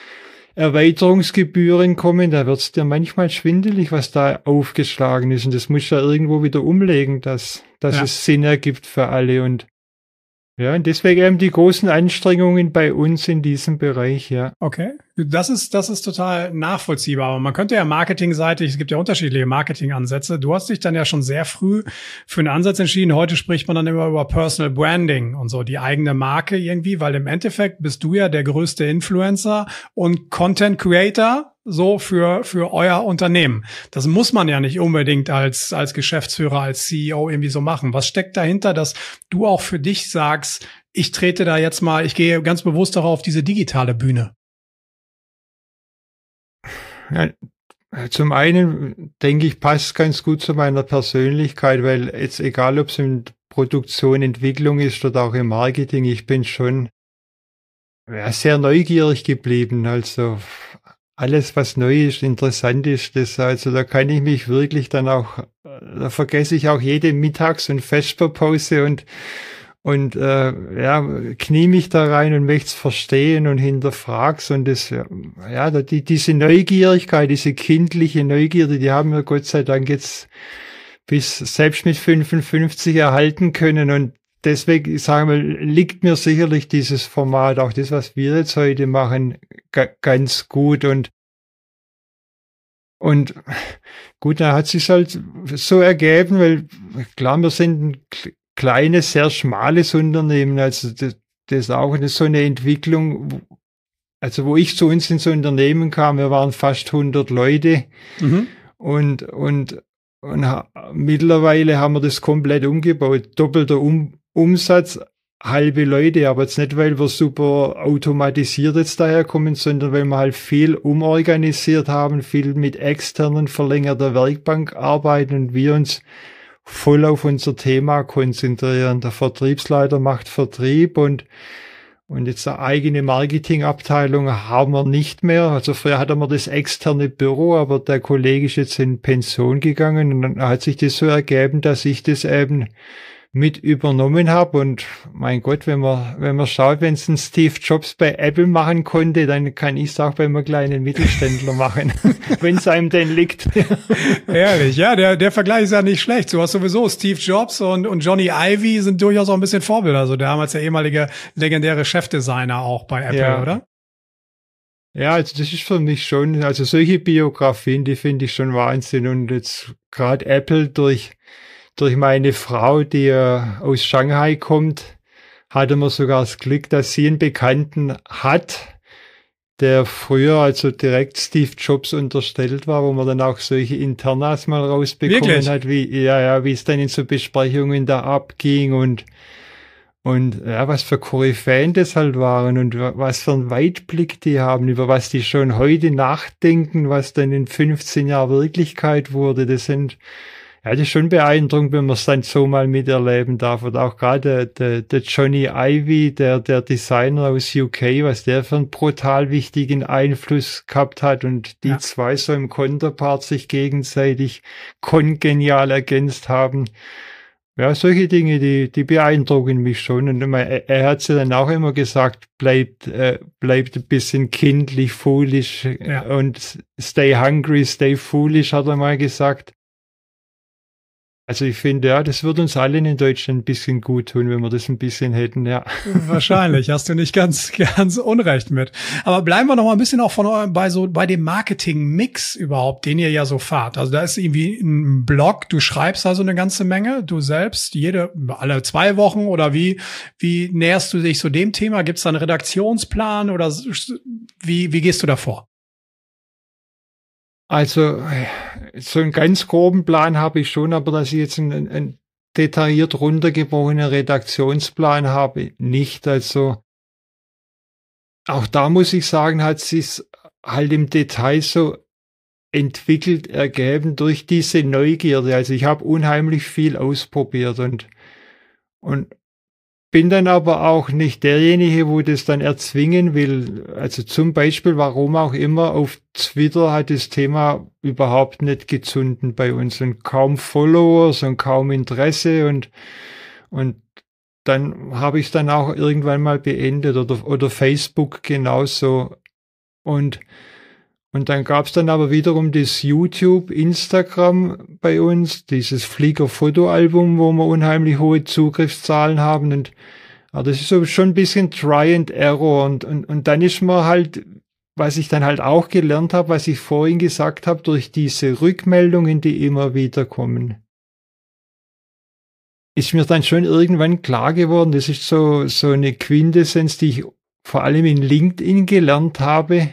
Erweiterungsgebühren kommen, da wird's dir manchmal schwindelig, was da aufgeschlagen ist. Und das muss ja irgendwo wieder umlegen, dass, dass ja. es Sinn ergibt für alle. Und ja, und deswegen eben die großen Anstrengungen bei uns in diesem Bereich, ja.
Okay, das ist, das ist total nachvollziehbar. Aber man könnte ja marketingseitig, es gibt ja unterschiedliche Marketingansätze. Du hast dich dann ja schon sehr früh für einen Ansatz entschieden. Heute spricht man dann immer über Personal Branding und so, die eigene Marke irgendwie, weil im Endeffekt bist du ja der größte Influencer und Content Creator so für, für euer Unternehmen. Das muss man ja nicht unbedingt als, als Geschäftsführer, als C E O irgendwie so machen. Was steckt dahinter, dass du auch für dich sagst, ich trete da jetzt mal, ich gehe ganz bewusst darauf auf diese digitale Bühne?
Ja, zum einen denke ich, passt ganz gut zu meiner Persönlichkeit, weil jetzt egal, ob es in Produktion, Entwicklung ist oder auch im Marketing, ich bin schon ja, sehr neugierig geblieben. Also alles, was neu ist, interessant ist, das, also da kann ich mich wirklich dann auch, da vergesse ich auch jede Mittags- und Vesperpause und und äh, ja, knie mich da rein und möchte es verstehen und hinterfrag's, und das, ja, die, diese Neugierigkeit, diese kindliche Neugierde, die haben wir Gott sei Dank jetzt bis selbst mit fünfundfünfzig erhalten können, und deswegen, sagen wir, liegt mir sicherlich dieses Format, auch das, was wir jetzt heute machen, ga, ganz gut. Und und gut, da hat sich halt so ergeben, weil klar, wir sind ein kleines, sehr schmales Unternehmen, also das, das ist auch so eine Entwicklung, also wo ich zu uns ins Unternehmen kam, wir waren fast hundert Leute, mhm. und und und ha, mittlerweile haben wir das komplett umgebaut, doppelter um, Umsatz, halbe Leute, aber jetzt nicht, weil wir super automatisiert jetzt daherkommen, sondern weil wir halt viel umorganisiert haben, viel mit externen verlängerter Werkbank arbeiten und wir uns voll auf unser Thema konzentrieren. Der Vertriebsleiter macht Vertrieb und und jetzt eine eigene Marketingabteilung haben wir nicht mehr. Also früher hatten wir das externe Büro, aber der Kollege ist jetzt in Pension gegangen und dann hat sich das so ergeben, dass ich das eben mit übernommen habe. Und mein Gott, wenn man, wenn man schaut, wenn es ein Steve Jobs bei Apple machen konnte, dann kann ich es auch bei einem kleinen Mittelständler machen, wenn es einem denn liegt.
Ehrlich, ja, der, der Vergleich ist ja nicht schlecht. Du hast sowieso Steve Jobs und, und Johnny Ive sind durchaus auch ein bisschen Vorbilder. Also damals der ehemalige legendäre Chefdesigner auch bei Apple,
ja.
oder?
Ja, also das ist für mich schon, also solche Biografien, die finde ich schon Wahnsinn. Und jetzt gerade Apple durch durch meine Frau, die ja aus Shanghai kommt, hatte man sogar das Glück, dass sie einen Bekannten hat, der früher also direkt Steve Jobs unterstellt war, wo man dann auch solche Internas mal rausbekommen
Wirklich?
hat, wie, ja, ja, wie es dann in so Besprechungen da abging und, und, ja, was für Koryphäen das halt waren und was für einen Weitblick die haben, über was die schon heute nachdenken, was dann in fünfzehn Jahren Wirklichkeit wurde. Das sind, ja, das ist schon beeindruckend, wenn man es dann so mal miterleben darf. Und auch gerade der, der Johnny Ive, der, der Designer aus U K, was der für einen brutal wichtigen Einfluss gehabt hat und die ja. zwei so im Konterpart sich gegenseitig kongenial ergänzt haben. Ja, solche Dinge, die, die beeindrucken mich schon. Und er, er hat sie dann auch immer gesagt, bleibt, äh, bleibt ein bisschen kindlich, foolish ja. und stay hungry, stay foolish, hat er mal gesagt. Also ich finde, ja, das würde uns allen in Deutschland ein bisschen gut tun, wenn wir das ein bisschen hätten, ja.
Wahrscheinlich, hast du nicht ganz, ganz unrecht mit. Aber bleiben wir noch mal ein bisschen auch von eurem, bei so, bei dem Marketing-Mix überhaupt, den ihr ja so fahrt. Also da ist irgendwie ein Blog, du schreibst also eine ganze Menge, du selbst, jede, alle zwei Wochen oder wie, wie näherst du dich so dem Thema? Gibt es da einen Redaktionsplan oder wie, wie gehst du da vor?
Also, so einen ganz groben Plan habe ich schon, aber dass ich jetzt einen, einen detailliert runtergebrochenen Redaktionsplan habe, nicht. Also, auch da muss ich sagen, hat sich's halt im Detail so entwickelt, ergeben durch diese Neugierde. Also, ich habe unheimlich viel ausprobiert und, und bin dann aber auch nicht derjenige, wo das dann erzwingen will. Also zum Beispiel, warum auch immer, auf Twitter hat das Thema überhaupt nicht gezündet bei uns und kaum Followers und kaum Interesse und, und dann habe ich es dann auch irgendwann mal beendet oder, oder Facebook genauso. Und Und dann gab es dann aber wiederum das YouTube, Instagram bei uns, dieses Flickr-Fotoalbum, wo wir unheimlich hohe Zugriffszahlen haben. Und ja, das ist so schon ein bisschen Try and Error. Und, und, und dann ist man halt, was ich dann halt auch gelernt habe, was ich vorhin gesagt habe, durch diese Rückmeldungen, die immer wieder kommen, ist mir dann schon irgendwann klar geworden, das ist so, so eine Quintessenz, die ich vor allem in LinkedIn gelernt habe,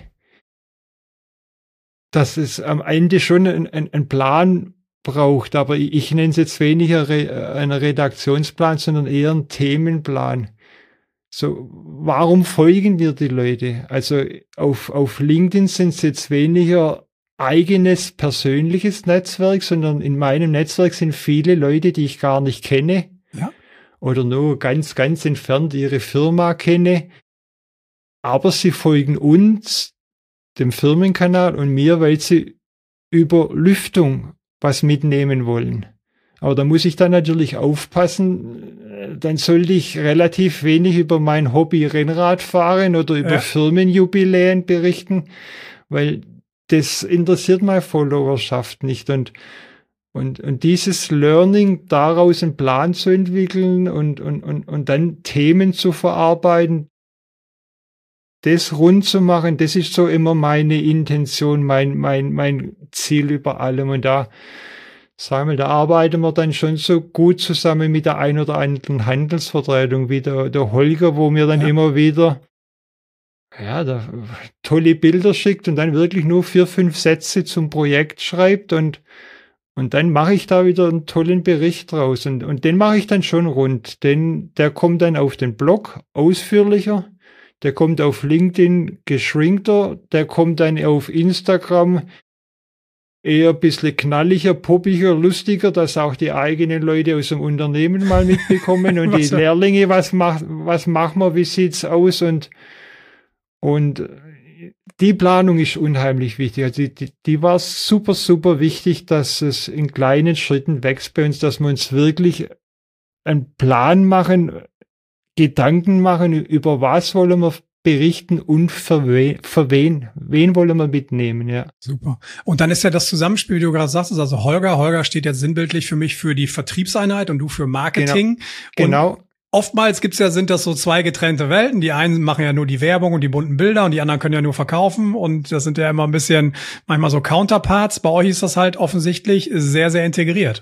dass es am Ende schon einen ein Plan braucht, aber ich, ich nenne es jetzt weniger re, einen Redaktionsplan, sondern eher einen Themenplan. So, warum folgen wir die Leute? Also auf, auf LinkedIn sind es jetzt weniger eigenes persönliches Netzwerk, sondern in meinem Netzwerk sind viele Leute, die ich gar nicht kenne,
ja,
oder nur ganz, ganz entfernt ihre Firma kenne, aber sie folgen uns, dem Firmenkanal und mir, weil sie über Lüftung was mitnehmen wollen. Aber da muss ich dann natürlich aufpassen, dann sollte ich relativ wenig über mein Hobby Rennrad fahren oder über ja. Firmenjubiläen berichten, weil das interessiert meine Followerschaft nicht. Und, und, und dieses Learning, daraus einen Plan zu entwickeln und, und, und, und dann Themen zu verarbeiten, das rund zu machen, das ist so immer meine Intention, mein, mein, mein Ziel über allem. Und da, sagen wir, da arbeiten wir dann schon so gut zusammen mit der ein oder anderen Handelsvertretung, wie der, der Holger, wo mir dann ja. immer wieder, ja, da, tolle Bilder schickt und dann wirklich nur vier, fünf Sätze zum Projekt schreibt und, und dann mache ich da wieder einen tollen Bericht draus und, und den mache ich dann schon rund, denn der kommt dann auf den Blog ausführlicher. Der kommt auf LinkedIn geschrinkter, der kommt dann auf Instagram eher ein bisschen knalliger, poppiger, lustiger, dass auch die eigenen Leute aus dem Unternehmen mal mitbekommen und die Lehrlinge, was macht, was machen wir, wie sieht's aus und, und die Planung ist unheimlich wichtig. Also die, die, die war super, super wichtig, dass es in kleinen Schritten wächst bei uns, dass wir uns wirklich einen Plan machen, Gedanken machen, über was wollen wir berichten und für wen, für wen, wen wollen wir mitnehmen, ja.
Super. Und dann ist ja das Zusammenspiel, wie du gerade sagst, also Holger, Holger steht jetzt sinnbildlich für mich für die Vertriebseinheit und du für Marketing.
Genau.
Und oftmals gibt's ja, sind das so zwei getrennte Welten. Die einen machen ja nur die Werbung und die bunten Bilder und die anderen können ja nur verkaufen und das sind ja immer ein bisschen manchmal so Counterparts. Bei euch ist das halt offensichtlich sehr, sehr integriert.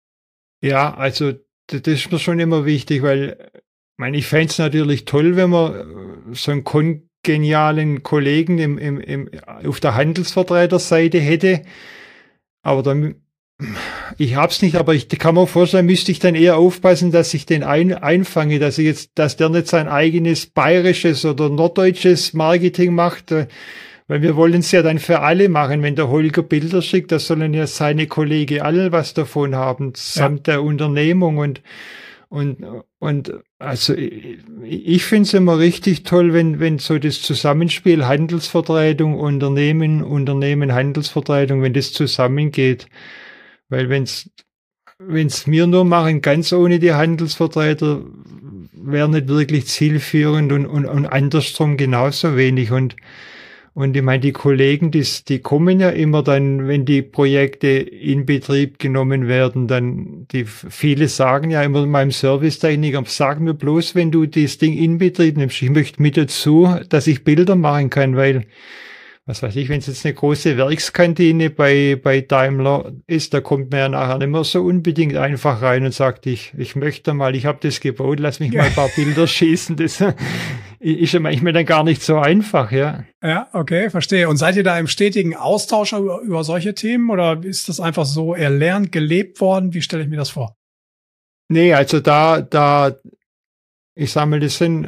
Ja, also das ist mir schon immer wichtig, weil ich meine, ich fände es natürlich toll, wenn man so einen kongenialen Kollegen im, im, im, auf der Handelsvertreterseite hätte. Aber dann, ich hab's nicht, aber ich kann mir vorstellen, müsste ich dann eher aufpassen, dass ich den ein, einfange, dass ich jetzt, dass der nicht sein eigenes bayerisches oder norddeutsches Marketing macht, weil wir wollen es ja dann für alle machen. Wenn der Holger Bilder schickt, da sollen ja seine Kollegen alle was davon haben, samt ja. der Unternehmung und Und, und also ich, ich finde es immer richtig toll, wenn, wenn so das Zusammenspiel Handelsvertretung, Unternehmen, Unternehmen, Handelsvertretung, wenn das zusammengeht. Weil wenn's, wenn's wir nur machen, ganz ohne die Handelsvertreter, wäre nicht wirklich zielführend und, und, und andersrum genauso wenig. Und, Und ich meine, die Kollegen, die, die kommen ja immer dann, wenn die Projekte in Betrieb genommen werden, dann, die, viele sagen ja immer meinem Servicetechniker, sag mir bloß, wenn du das Ding in Betrieb nimmst, ich möchte mit dazu, dass ich Bilder machen kann, weil, was weiß ich, wenn es jetzt eine große Werkskantine bei, bei Daimler ist, da kommt man ja nachher nicht mehr so unbedingt einfach rein und sagt, ich, ich möchte mal, ich habe das gebaut, lass mich mal ein paar Bilder schießen, das ist ja manchmal dann gar nicht so einfach, ja.
Ja, okay, verstehe. Und seid ihr da im stetigen Austausch über, über solche Themen oder ist das einfach so erlernt, gelebt worden? Wie stelle ich mir das vor?
Nee, also da, da, ich sag mal, das sind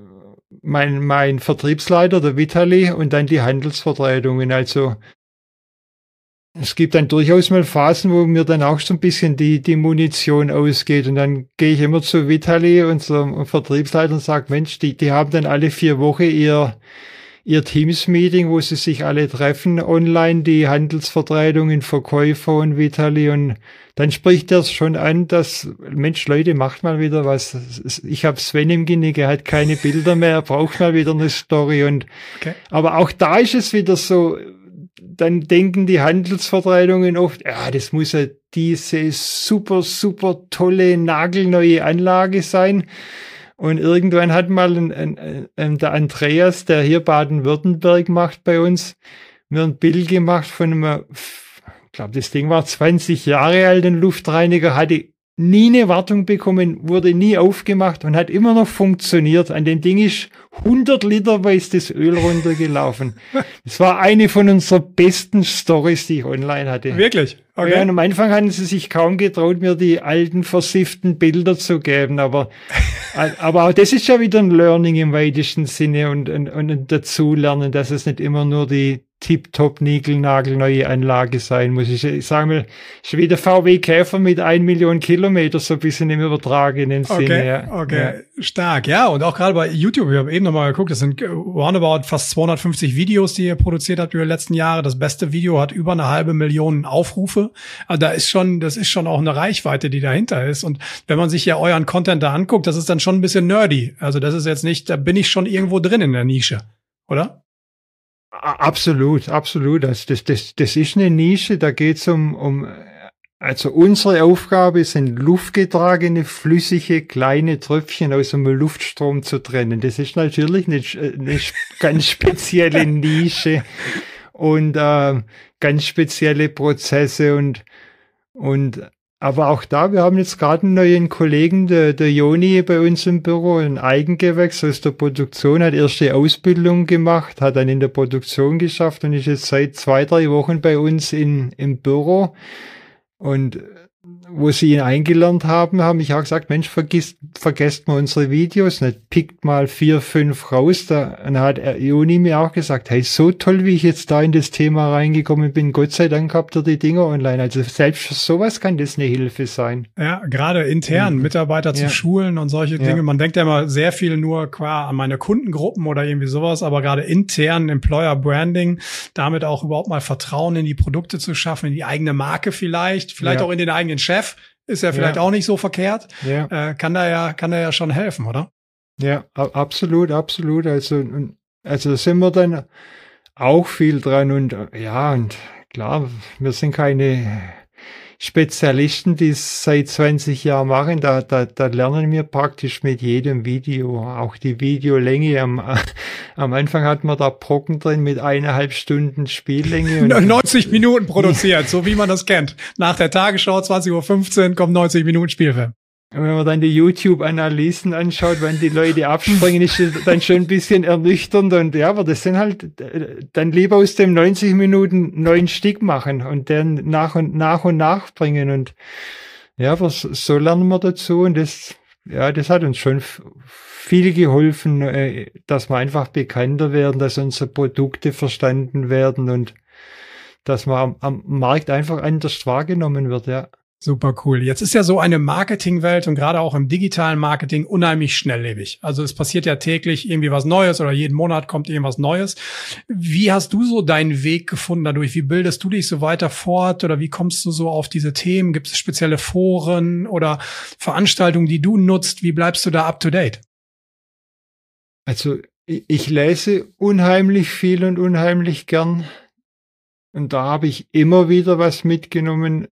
mein, mein Vertriebsleiter, der Vitali, und dann die Handelsvertretungen. Also es gibt dann durchaus mal Phasen, wo mir dann auch so ein bisschen die, die Munition ausgeht. Und dann gehe ich immer zu Vitali, unserem Vertriebsleiter, und sage, Mensch, die, die haben dann alle vier Wochen ihr, ihr Teams-Meeting, wo sie sich alle treffen online, die Handelsvertretungen, Verkäufer und Vitali. Und dann spricht er es schon an, dass, Mensch, Leute, macht mal wieder was. Ich habe Sven im Genick, er hat keine Bilder mehr, er braucht mal wieder eine Story. Und okay. Aber auch da ist es wieder so, dann denken die Handelsvertretungen oft, ja, das muss ja diese super, super tolle, nagelneue Anlage sein. Und irgendwann hat mal ein, ein, ein, der Andreas, der hier Baden-Württemberg macht bei uns, mir ein Bild gemacht von einem, ich glaube, das Ding war zwanzig Jahre alt, ein Luftreiniger, hatte nie eine Wartung bekommen, wurde nie aufgemacht und hat immer noch funktioniert. An dem Ding ist hundert Liter weißes Öl runtergelaufen. Das war eine von unseren besten Stories, die ich online hatte.
Wirklich? Okay.
Ja, und am Anfang hatten sie sich kaum getraut, mir die alten, versifften Bilder zu geben. Aber, aber auch das ist ja wieder ein Learning im weitesten Sinne und, und, und ein Dazulernen, dass es nicht immer nur die Tip-Top, Nigelnagelneue Anlage sein muss. Ich, ich sage mal, ist wie der V W Käfer mit ein Million Kilometer, so ein bisschen im übertragenen
okay,
Sinne. Ja.
Okay,
ja.
Stark. Ja, und auch gerade bei YouTube, ich habe eben nochmal geguckt, das sind roundabout fast zweihundertfünfzig Videos, die ihr produziert habt über die letzten Jahre. Das beste Video hat über eine halbe Million Aufrufe. Also da ist schon, das ist schon auch eine Reichweite, die dahinter ist. Und wenn man sich ja euren Content da anguckt, das ist dann schon ein bisschen nerdy. Also das ist jetzt nicht, da bin ich schon irgendwo drin in der Nische, oder?
Absolut, absolut. Also das, das, das ist eine Nische, da geht's um, um, also unsere Aufgabe sind luftgetragene, flüssige, kleine Tröpfchen aus dem Luftstrom zu trennen. Das ist natürlich eine, eine ganz spezielle Nische und äh, ganz spezielle Prozesse und, und aber auch da, wir haben jetzt gerade einen neuen Kollegen, der, der Joni bei uns im Büro, ein Eigengewächs aus der Produktion, hat erste Ausbildung gemacht, hat dann in der Produktion geschafft und ist jetzt seit zwei, drei Wochen bei uns in, im Büro. Und wo sie ihn eingelernt haben, haben mich auch gesagt, Mensch, vergisst, vergesst mal unsere Videos nicht, pickt mal vier, fünf raus. Da, dann hat er, Joni mir auch gesagt, hey, so toll, wie ich jetzt da in das Thema reingekommen bin, Gott sei Dank habt ihr die Dinger online. Also selbst für sowas kann das eine Hilfe sein.
Ja, gerade intern mhm. Mitarbeiter zu ja. schulen und solche Dinge. Ja. Man denkt ja immer sehr viel nur qua an meine Kundengruppen oder irgendwie sowas, aber gerade intern Employer Branding, damit auch überhaupt mal Vertrauen in die Produkte zu schaffen, in die eigene Marke vielleicht, vielleicht ja. auch in den eigenen Chef. ist ja vielleicht
ja.
auch nicht so verkehrt.
Ja.
Äh, kann da ja, kann da ja schon helfen, oder?
Ja, absolut, absolut. Also, also sind wir dann auch viel dran und ja, und klar, wir sind keine Spezialisten, die es seit zwanzig Jahren machen. Da, da, da lernen wir praktisch mit jedem Video, auch die Videolänge. Am, am Anfang hat man da Brocken drin mit eineinhalb Stunden Spiellänge. Und
neunzig Minuten produziert, so wie man das kennt. Nach der Tagesschau zwanzig Uhr fünfzehn kommt neunzig Minuten Spielfilm.
Und wenn man dann die YouTube-Analysen anschaut, wenn die Leute abspringen, ist das dann schon ein bisschen ernüchternd. Und ja, aber das sind halt dann lieber aus dem neunzig Minuten neun Stück machen und dann nach und nach und nach bringen. Und ja, aber so lernen wir dazu. Und das, ja, das hat uns schon viel geholfen, dass wir einfach bekannter werden, dass unsere Produkte verstanden werden und dass man am, am Markt einfach anders wahrgenommen wird, ja.
Super cool. Jetzt ist ja so eine Marketingwelt und gerade auch im digitalen Marketing unheimlich schnelllebig. Also es passiert ja täglich irgendwie was Neues oder jeden Monat kommt irgendwas Neues. Wie hast du so deinen Weg gefunden dadurch? Wie bildest du dich so weiter fort oder wie kommst du so auf diese Themen? Gibt es spezielle Foren oder Veranstaltungen, die du nutzt? Wie bleibst du da up to date?
Also ich lese unheimlich viel und unheimlich gern und da habe ich immer wieder was mitgenommen.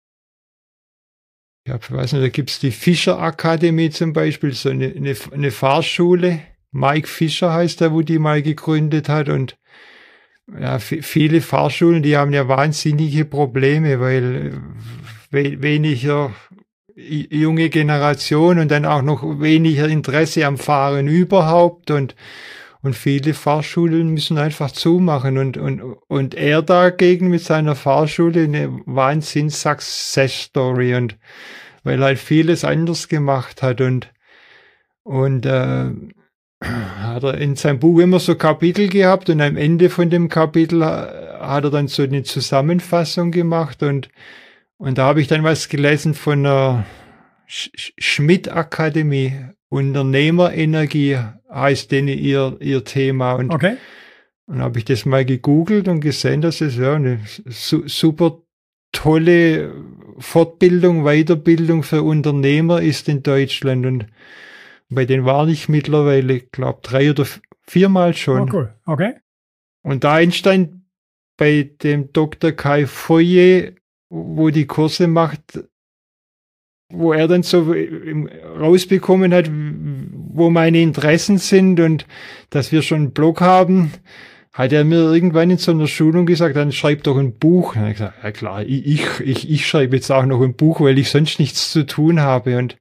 Ja, ich weiß nicht, da gibt's die Fischer Akademie zum Beispiel, so eine, eine, eine Fahrschule. Mike Fischer heißt der, wo die mal gegründet hat. Und ja, f- viele Fahrschulen, die haben ja wahnsinnige Probleme, weil we- weniger junge Generation und dann auch noch weniger Interesse am Fahren überhaupt. Und Und viele Fahrschulen müssen einfach zumachen. Und, und, und er dagegen mit seiner Fahrschule eine Wahnsinns-Success-Story. Und weil er halt vieles anders gemacht hat. Und, und äh, hat er in seinem Buch immer so Kapitel gehabt. Und am Ende von dem Kapitel hat er dann so eine Zusammenfassung gemacht. Und, und da habe ich dann was gelesen von der Sch- Schmidt-Akademie. Unternehmerenergie heißt denn ihr, ihr Thema. Und
okay.
dann habe ich das mal gegoogelt und gesehen, dass es ja eine su- super tolle Fortbildung, Weiterbildung für Unternehmer ist in Deutschland. Und bei denen war ich mittlerweile, glaube drei oder viermal schon.
Oh, cool. Okay.
Und da entstand bei dem Doktor Kai Foyer, wo die Kurse macht, wo er dann so rausbekommen hat, wo meine Interessen sind und dass wir schon einen Blog haben, hat er mir irgendwann in so einer Schulung gesagt, dann schreib doch ein Buch. Und ich gesagt, ja klar, ich, ich, ich schreibe jetzt auch noch ein Buch, weil ich sonst nichts zu tun habe. Und,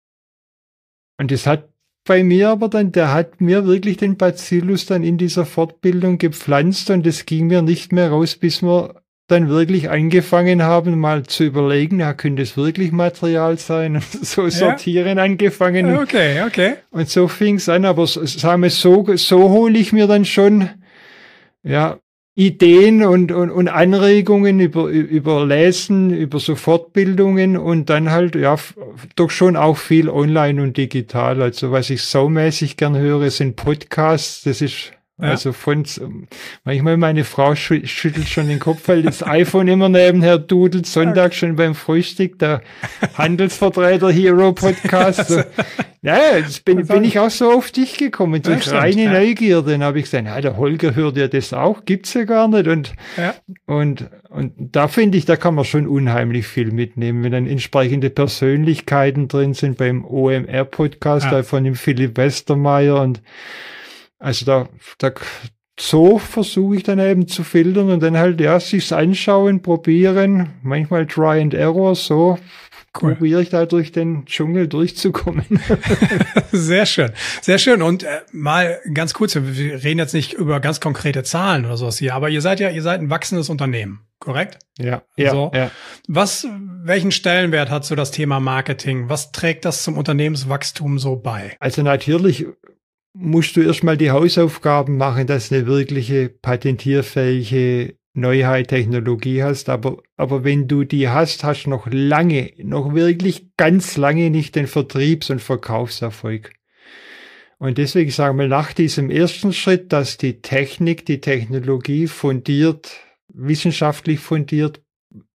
und das hat bei mir aber dann, der hat mir wirklich den Bacillus dann in dieser Fortbildung gepflanzt und es ging mir nicht mehr raus, bis wir dann wirklich angefangen haben, mal zu überlegen, ja, könnte es wirklich Material sein? So
Ja.
sortieren angefangen.
Okay, okay.
Und so fing es an, aber sagen wir, so, so hole ich mir dann schon, ja, Ideen und, und, und Anregungen über, über Lesen, über so Fortbildungen und dann halt, ja, f- doch schon auch viel online und digital. Also was ich saumäßig gern höre, sind Podcasts. Das ist
Ja.
also von, manchmal meine Frau schü- schüttelt schon den Kopf, weil das iPhone immer nebenher dudelt, Sonntag schon beim Frühstück, der Handelsvertreter Hero Podcast. So. Ja, jetzt bin, bin ich auch so auf dich gekommen,
Ja,
durch
stimmt,
reine
ja.
Neugierde. Dann habe ich gesagt, ja, der Holger hört ja das auch, gibt's ja gar nicht. Und,
Ja.
und, und da finde ich, da kann man schon unheimlich viel mitnehmen, wenn dann entsprechende Persönlichkeiten drin sind beim O M R Podcast,
Ja.
da von dem Philipp Westermeier und also da, da so versuche ich dann eben zu filtern und dann halt, ja, sich's anschauen, probieren, manchmal Try and Error, so
Cool.
probiere ich da durch den Dschungel durchzukommen.
Sehr schön, sehr schön. Und äh, mal ganz kurz, wir reden jetzt nicht über ganz konkrete Zahlen oder sowas hier, aber ihr seid ja, ihr seid ein wachsendes Unternehmen, korrekt?
Ja, ja,
So.
ja.
Was, welchen Stellenwert hat so das Thema Marketing? Was trägt das zum Unternehmenswachstum so bei?
Also natürlich musst du erstmal die Hausaufgaben machen, dass du eine wirkliche patentierfähige Neuheit-Technologie hast. Aber, aber wenn du die hast, hast du noch lange, noch wirklich ganz lange nicht den Vertriebs- und Verkaufserfolg. Und deswegen sagen wir nach diesem ersten Schritt, dass die Technik, die Technologie fundiert, wissenschaftlich fundiert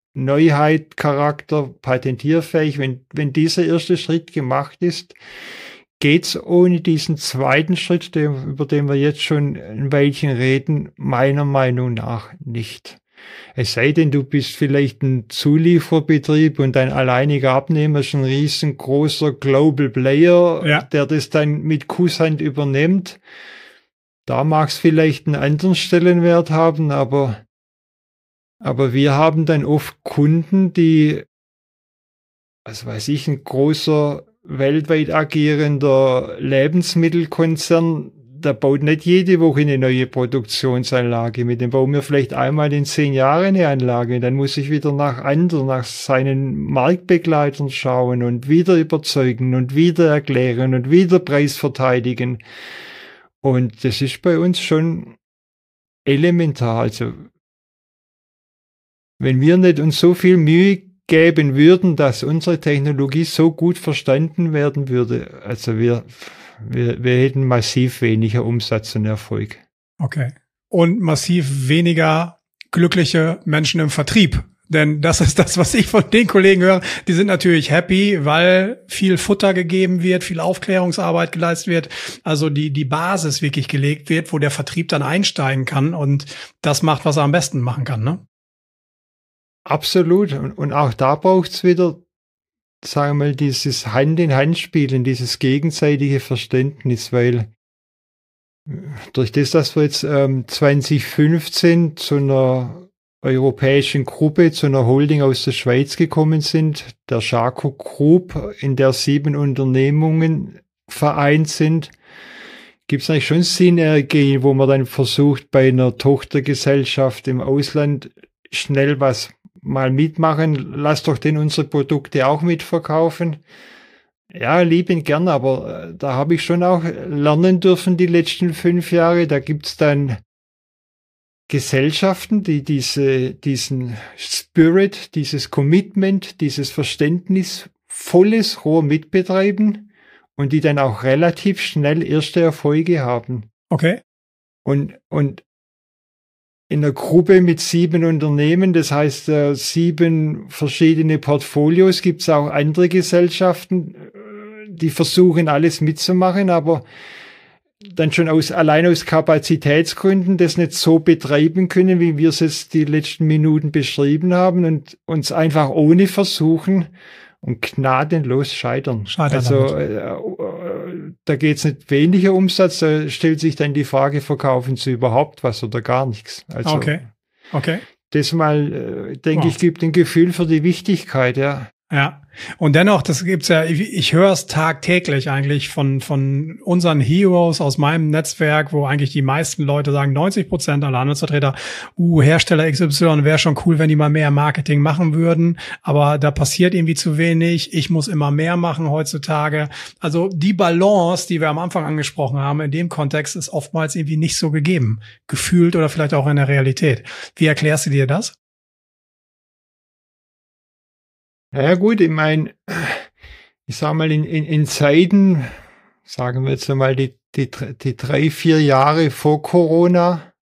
Neuheit, Charakter, patentierfähig. Wenn, wenn dieser erste Schritt gemacht ist, geht's ohne diesen zweiten Schritt, den, über den wir jetzt schon ein Weilchen reden, meiner Meinung nach nicht. Es sei denn, du bist vielleicht ein Zulieferbetrieb und dein alleiniger Abnehmer ist ein riesengroßer Global Player, ja. der das dann mit Kusshand übernimmt. Da mag es vielleicht einen anderen Stellenwert haben, aber, aber wir haben dann oft Kunden, die, was weiß ich, ein großer weltweit agierender Lebensmittelkonzern, der baut nicht jede Woche eine neue Produktionsanlage. Mit dem bauen wir vielleicht einmal in zehn Jahren eine Anlage. Dann muss ich wieder nach anderen, nach seinen Marktbegleitern schauen und wieder überzeugen und wieder erklären und wieder Preis verteidigen. Und das ist bei uns schon elementar. Also, wenn wir nicht uns so viel Mühe geben würden, dass unsere Technologie so gut verstanden werden würde, also wir Wir, wir hätten massiv weniger Umsatz und Erfolg.
Okay. Und massiv weniger glückliche Menschen im Vertrieb. Denn das ist das, was ich von den Kollegen höre. Die sind natürlich happy, weil viel Futter gegeben wird, viel Aufklärungsarbeit geleistet wird. Also die, die Basis wirklich gelegt wird, wo der Vertrieb dann einsteigen kann und das macht, was er am besten machen kann, ne?
Absolut. Und, und auch da braucht es wieder, sagen wir mal, dieses Hand-in-Hand-Spielen, dieses gegenseitige Verständnis, weil durch das, dass wir jetzt ähm, zwanzig fünfzehn zu einer europäischen Gruppe, zu einer Holding aus der Schweiz gekommen sind, der Schako Group, in der sieben Unternehmungen vereint sind, gibt es eigentlich schon Synergien, wo man dann versucht, bei einer Tochtergesellschaft im Ausland schnell was mal mitmachen, lass doch denn unsere Produkte auch mitverkaufen. Ja, lieben gern, aber da habe ich schon auch lernen dürfen die letzten fünf Jahre. Da gibt's dann Gesellschaften, die diese, diesen Spirit, dieses Commitment, dieses Verständnis volles Rohr mitbetreiben und die dann auch relativ schnell erste Erfolge haben.
Okay.
Und, und in einer Gruppe mit sieben Unternehmen, das heißt äh, sieben verschiedene Portfolios, gibt es auch andere Gesellschaften, die versuchen alles mitzumachen, aber dann schon aus allein aus Kapazitätsgründen das nicht so betreiben können, wie wir es jetzt die letzten Minuten beschrieben haben und uns einfach ohne versuchen und gnadenlos scheitern.
Scheitern
also äh, äh, da geht es nicht weniger Umsatz, da stellt sich dann die Frage, verkaufen sie überhaupt was oder gar nichts. Also
okay, okay.
Das mal, äh, denke
wow.
ich, gibt ein Gefühl für die Wichtigkeit, ja.
Ja, und dennoch, das gibt's ja, ich, ich höre es tagtäglich eigentlich von von unseren Heroes aus meinem Netzwerk, wo eigentlich die meisten Leute sagen, neunzig Prozent aller Handelsvertreter, uh, Hersteller X Y wäre schon cool, wenn die mal mehr Marketing machen würden, aber da passiert irgendwie zu wenig, ich muss immer mehr machen heutzutage. Also die Balance, die wir am Anfang angesprochen haben, in dem Kontext ist oftmals irgendwie nicht so gegeben, gefühlt oder vielleicht auch in der Realität. Wie erklärst du dir das?
Ja gut, ich meine, ich sag mal, in, in, in Zeiten, sagen wir jetzt einmal die, die, die drei, vier Jahre vor Corona,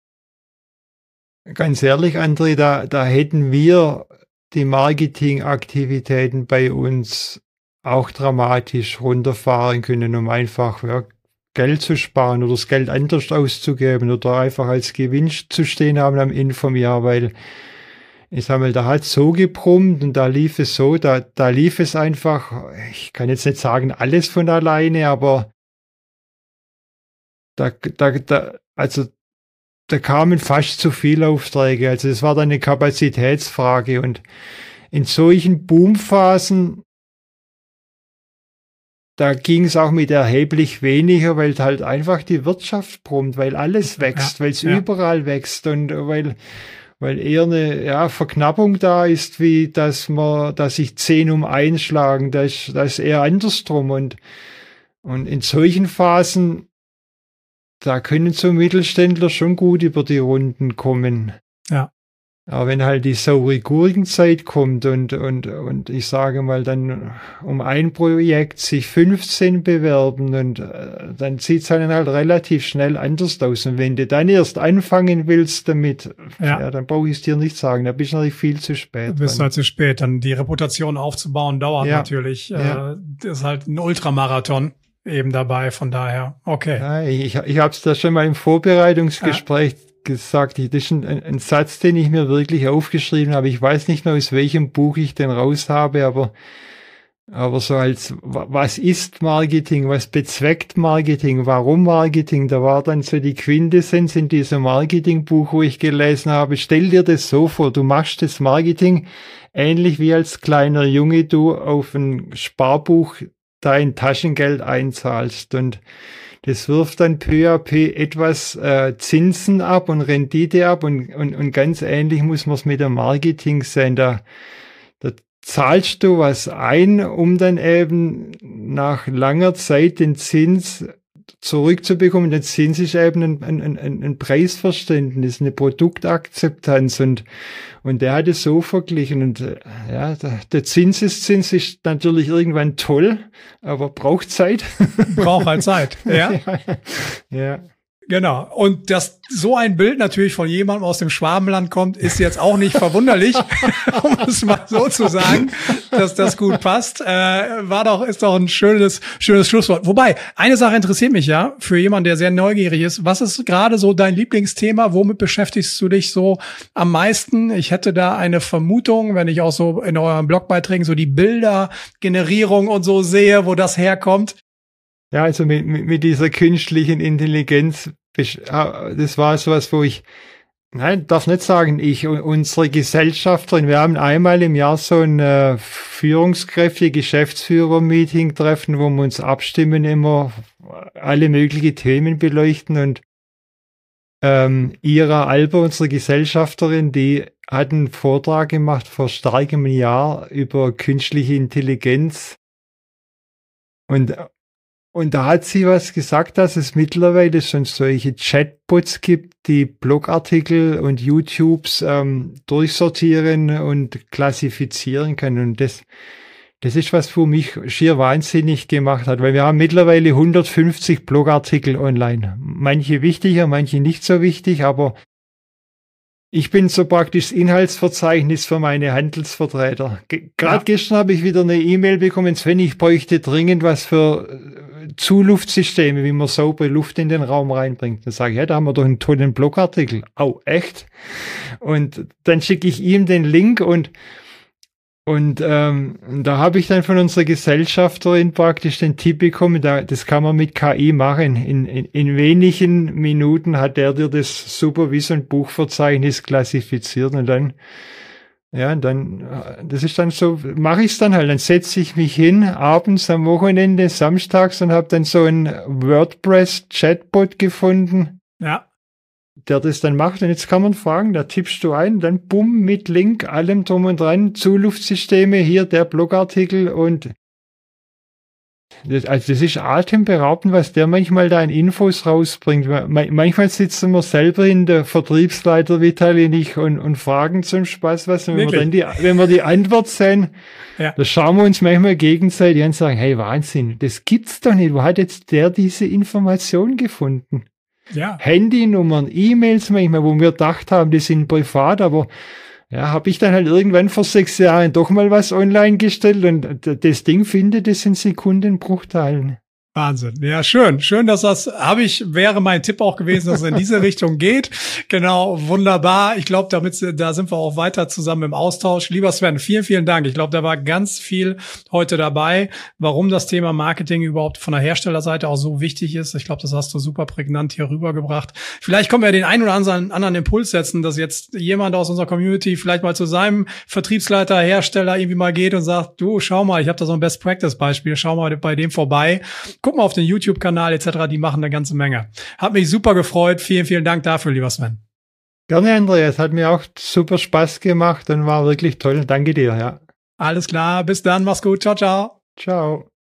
ganz ehrlich, André, da, da hätten wir die Marketingaktivitäten bei uns auch dramatisch runterfahren können, um einfach ja, Geld zu sparen oder das Geld anders auszugeben oder einfach als Gewinn zu stehen haben am Ende vom Jahr, weil ich sag mal, da hat so gebrummt und da lief es so, da, da lief es einfach, ich kann jetzt nicht sagen alles von alleine, aber da, da, da, also da kamen fast zu viele Aufträge, also es war dann eine Kapazitätsfrage und in solchen Boomphasen, da ging es auch mit erheblich weniger, weil halt einfach die Wirtschaft brummt, weil alles wächst, ja, weil es ja. überall wächst und weil weil eher eine ja, Verknappung da ist, wie dass man, dass sich zehn um eins schlagen, das ist, das ist eher andersrum und, und in solchen Phasen, da können so Mittelständler schon gut über die Runden kommen.
Ja.
Aber wenn halt die saure Gurkenzeit kommt und, und, und ich sage mal dann um ein Projekt sich fünfzehn bewerben und äh, dann sieht's dann halt relativ schnell anders aus. Und wenn du dann erst anfangen willst damit, ja, ja dann brauche ich es dir nicht sagen, da bist du natürlich viel zu spät.
Du bist halt zu spät. Dann die Reputation aufzubauen dauert ja. natürlich. Ja. Äh, das ist halt ein Ultramarathon eben dabei, von daher. Okay.
Ja, ich ich habe es da schon mal im Vorbereitungsgespräch ja. gesagt, das ist ein, ein Satz, den ich mir wirklich aufgeschrieben habe. Ich weiß nicht mehr, aus welchem Buch ich den raus habe, aber, aber so als, was ist Marketing? Was bezweckt Marketing? Warum Marketing? Da war dann so die Quintessenz in diesem Marketingbuch, wo ich gelesen habe. Stell dir das so vor, du machst das Marketing ähnlich wie als kleiner Junge du auf ein Sparbuch dein Taschengeld einzahlst und das wirft dann peu à peu etwas äh, Zinsen ab und Rendite ab und, und, und ganz ähnlich muss man es mit dem Marketing sehen. Da, da zahlst du was ein, um dann eben nach langer Zeit den Zins zurückzubekommen. Der Zins ist eben ein, ein, ein, ein Preisverständnis, eine Produktakzeptanz und, und der hat es so verglichen und ja, der, der Zinseszins ist natürlich irgendwann toll, aber braucht Zeit.
Braucht halt Zeit, ja.
ja. ja.
Genau. Und dass so ein Bild natürlich von jemandem aus dem Schwabenland kommt, ist jetzt auch nicht verwunderlich, um es mal so zu sagen, dass das gut passt. Äh, war doch, ist doch ein schönes, schönes Schlusswort. Wobei, eine Sache interessiert mich ja, für jemanden, der sehr neugierig ist. Was ist gerade so dein Lieblingsthema? Womit beschäftigst du dich so am meisten? Ich hätte da eine Vermutung, wenn ich auch so in euren Blogbeiträgen so die Bildergenerierung und so sehe, wo das herkommt.
Ja, also mit, mit, mit dieser künstlichen Intelligenz, das war sowas, wo ich, nein, darf nicht sagen, ich, unsere Gesellschafterin, wir haben einmal im Jahr so ein äh, Führungskräfte-Geschäftsführer-Meeting treffen, wo wir uns abstimmen, immer alle möglichen Themen beleuchten und ähm, Ira Alber, unsere Gesellschafterin, die hat einen Vortrag gemacht vor starkem Jahr über künstliche Intelligenz und Und da hat sie was gesagt, dass es mittlerweile schon solche Chatbots gibt, die Blogartikel und YouTubes ähm, durchsortieren und klassifizieren können. Und das, das ist was, wo mich schier wahnsinnig gemacht hat, weil wir haben mittlerweile hundertfünfzig Blogartikel online. Manche wichtiger, manche nicht so wichtig, aber ich bin so praktisch das Inhaltsverzeichnis für meine Handelsvertreter. Ge- Gerade ja. gestern habe ich wieder eine E-Mail bekommen, Sven, ich bräuchte dringend was für Zuluftsysteme, wie man saubere Luft in den Raum reinbringt. Dann sage ich, ja, da haben wir doch einen tollen Blogartikel. Au, echt? Und dann schicke ich ihm den Link und Und ähm, da habe ich dann von unserer Gesellschafterin praktisch den Tipp bekommen, da, das kann man mit K I machen. In, in, in wenigen Minuten hat der dir das super wie so ein Buchverzeichnis klassifiziert und dann, ja, und dann, das ist dann so, mache ich es dann halt. Dann setze ich mich hin, abends am Wochenende, samstags und habe dann so ein WordPress-Chatbot gefunden.
Ja.
Der das dann macht. Und jetzt kann man fragen, da tippst du ein, dann bumm, mit Link, allem drum und dran, Zuluftsysteme, hier der Blogartikel und das, also das ist atemberaubend, was der manchmal da in Infos rausbringt. Manchmal sitzen wir selber in der Vertriebsleiter Vitali nicht und, und fragen zum Spaß was. Und wenn wir dann die, wenn wir die Antwort sehen, ja. Da schauen wir uns manchmal gegenseitig an und sagen, hey, Wahnsinn, das gibt's doch nicht. Wo hat jetzt der diese Information gefunden? Ja. Handynummern, E-Mails manchmal, wo wir gedacht haben, die sind privat, aber ja, habe ich dann halt irgendwann vor sechs Jahren doch mal was online gestellt und das Ding findet es in Sekundenbruchteilen.
Wahnsinn. Ja, schön. Schön, dass das, habe ich, wäre mein Tipp auch gewesen, dass es in diese Richtung geht. Genau, wunderbar. Ich glaube, damit, da sind wir auch weiter zusammen im Austausch. Lieber Sven, vielen, vielen Dank. Ich glaube, da war ganz viel heute dabei, warum das Thema Marketing überhaupt von der Herstellerseite auch so wichtig ist. Ich glaube, das hast du super prägnant hier rübergebracht. Vielleicht können wir den einen oder anderen, anderen Impuls setzen, dass jetzt jemand aus unserer Community vielleicht mal zu seinem Vertriebsleiter, Hersteller irgendwie mal geht und sagt, du, schau mal, ich habe da so ein Best-Practice-Beispiel, schau mal bei dem vorbei. Guck mal auf den YouTube-Kanal et cetera, die machen eine ganze Menge. Hat mich super gefreut. Vielen, vielen Dank dafür, lieber Sven.
Gerne, Andreas. Hat mir auch super Spaß gemacht und war wirklich toll. Danke dir, ja.
Alles klar. Bis dann. Mach's gut. Ciao, ciao.
Ciao.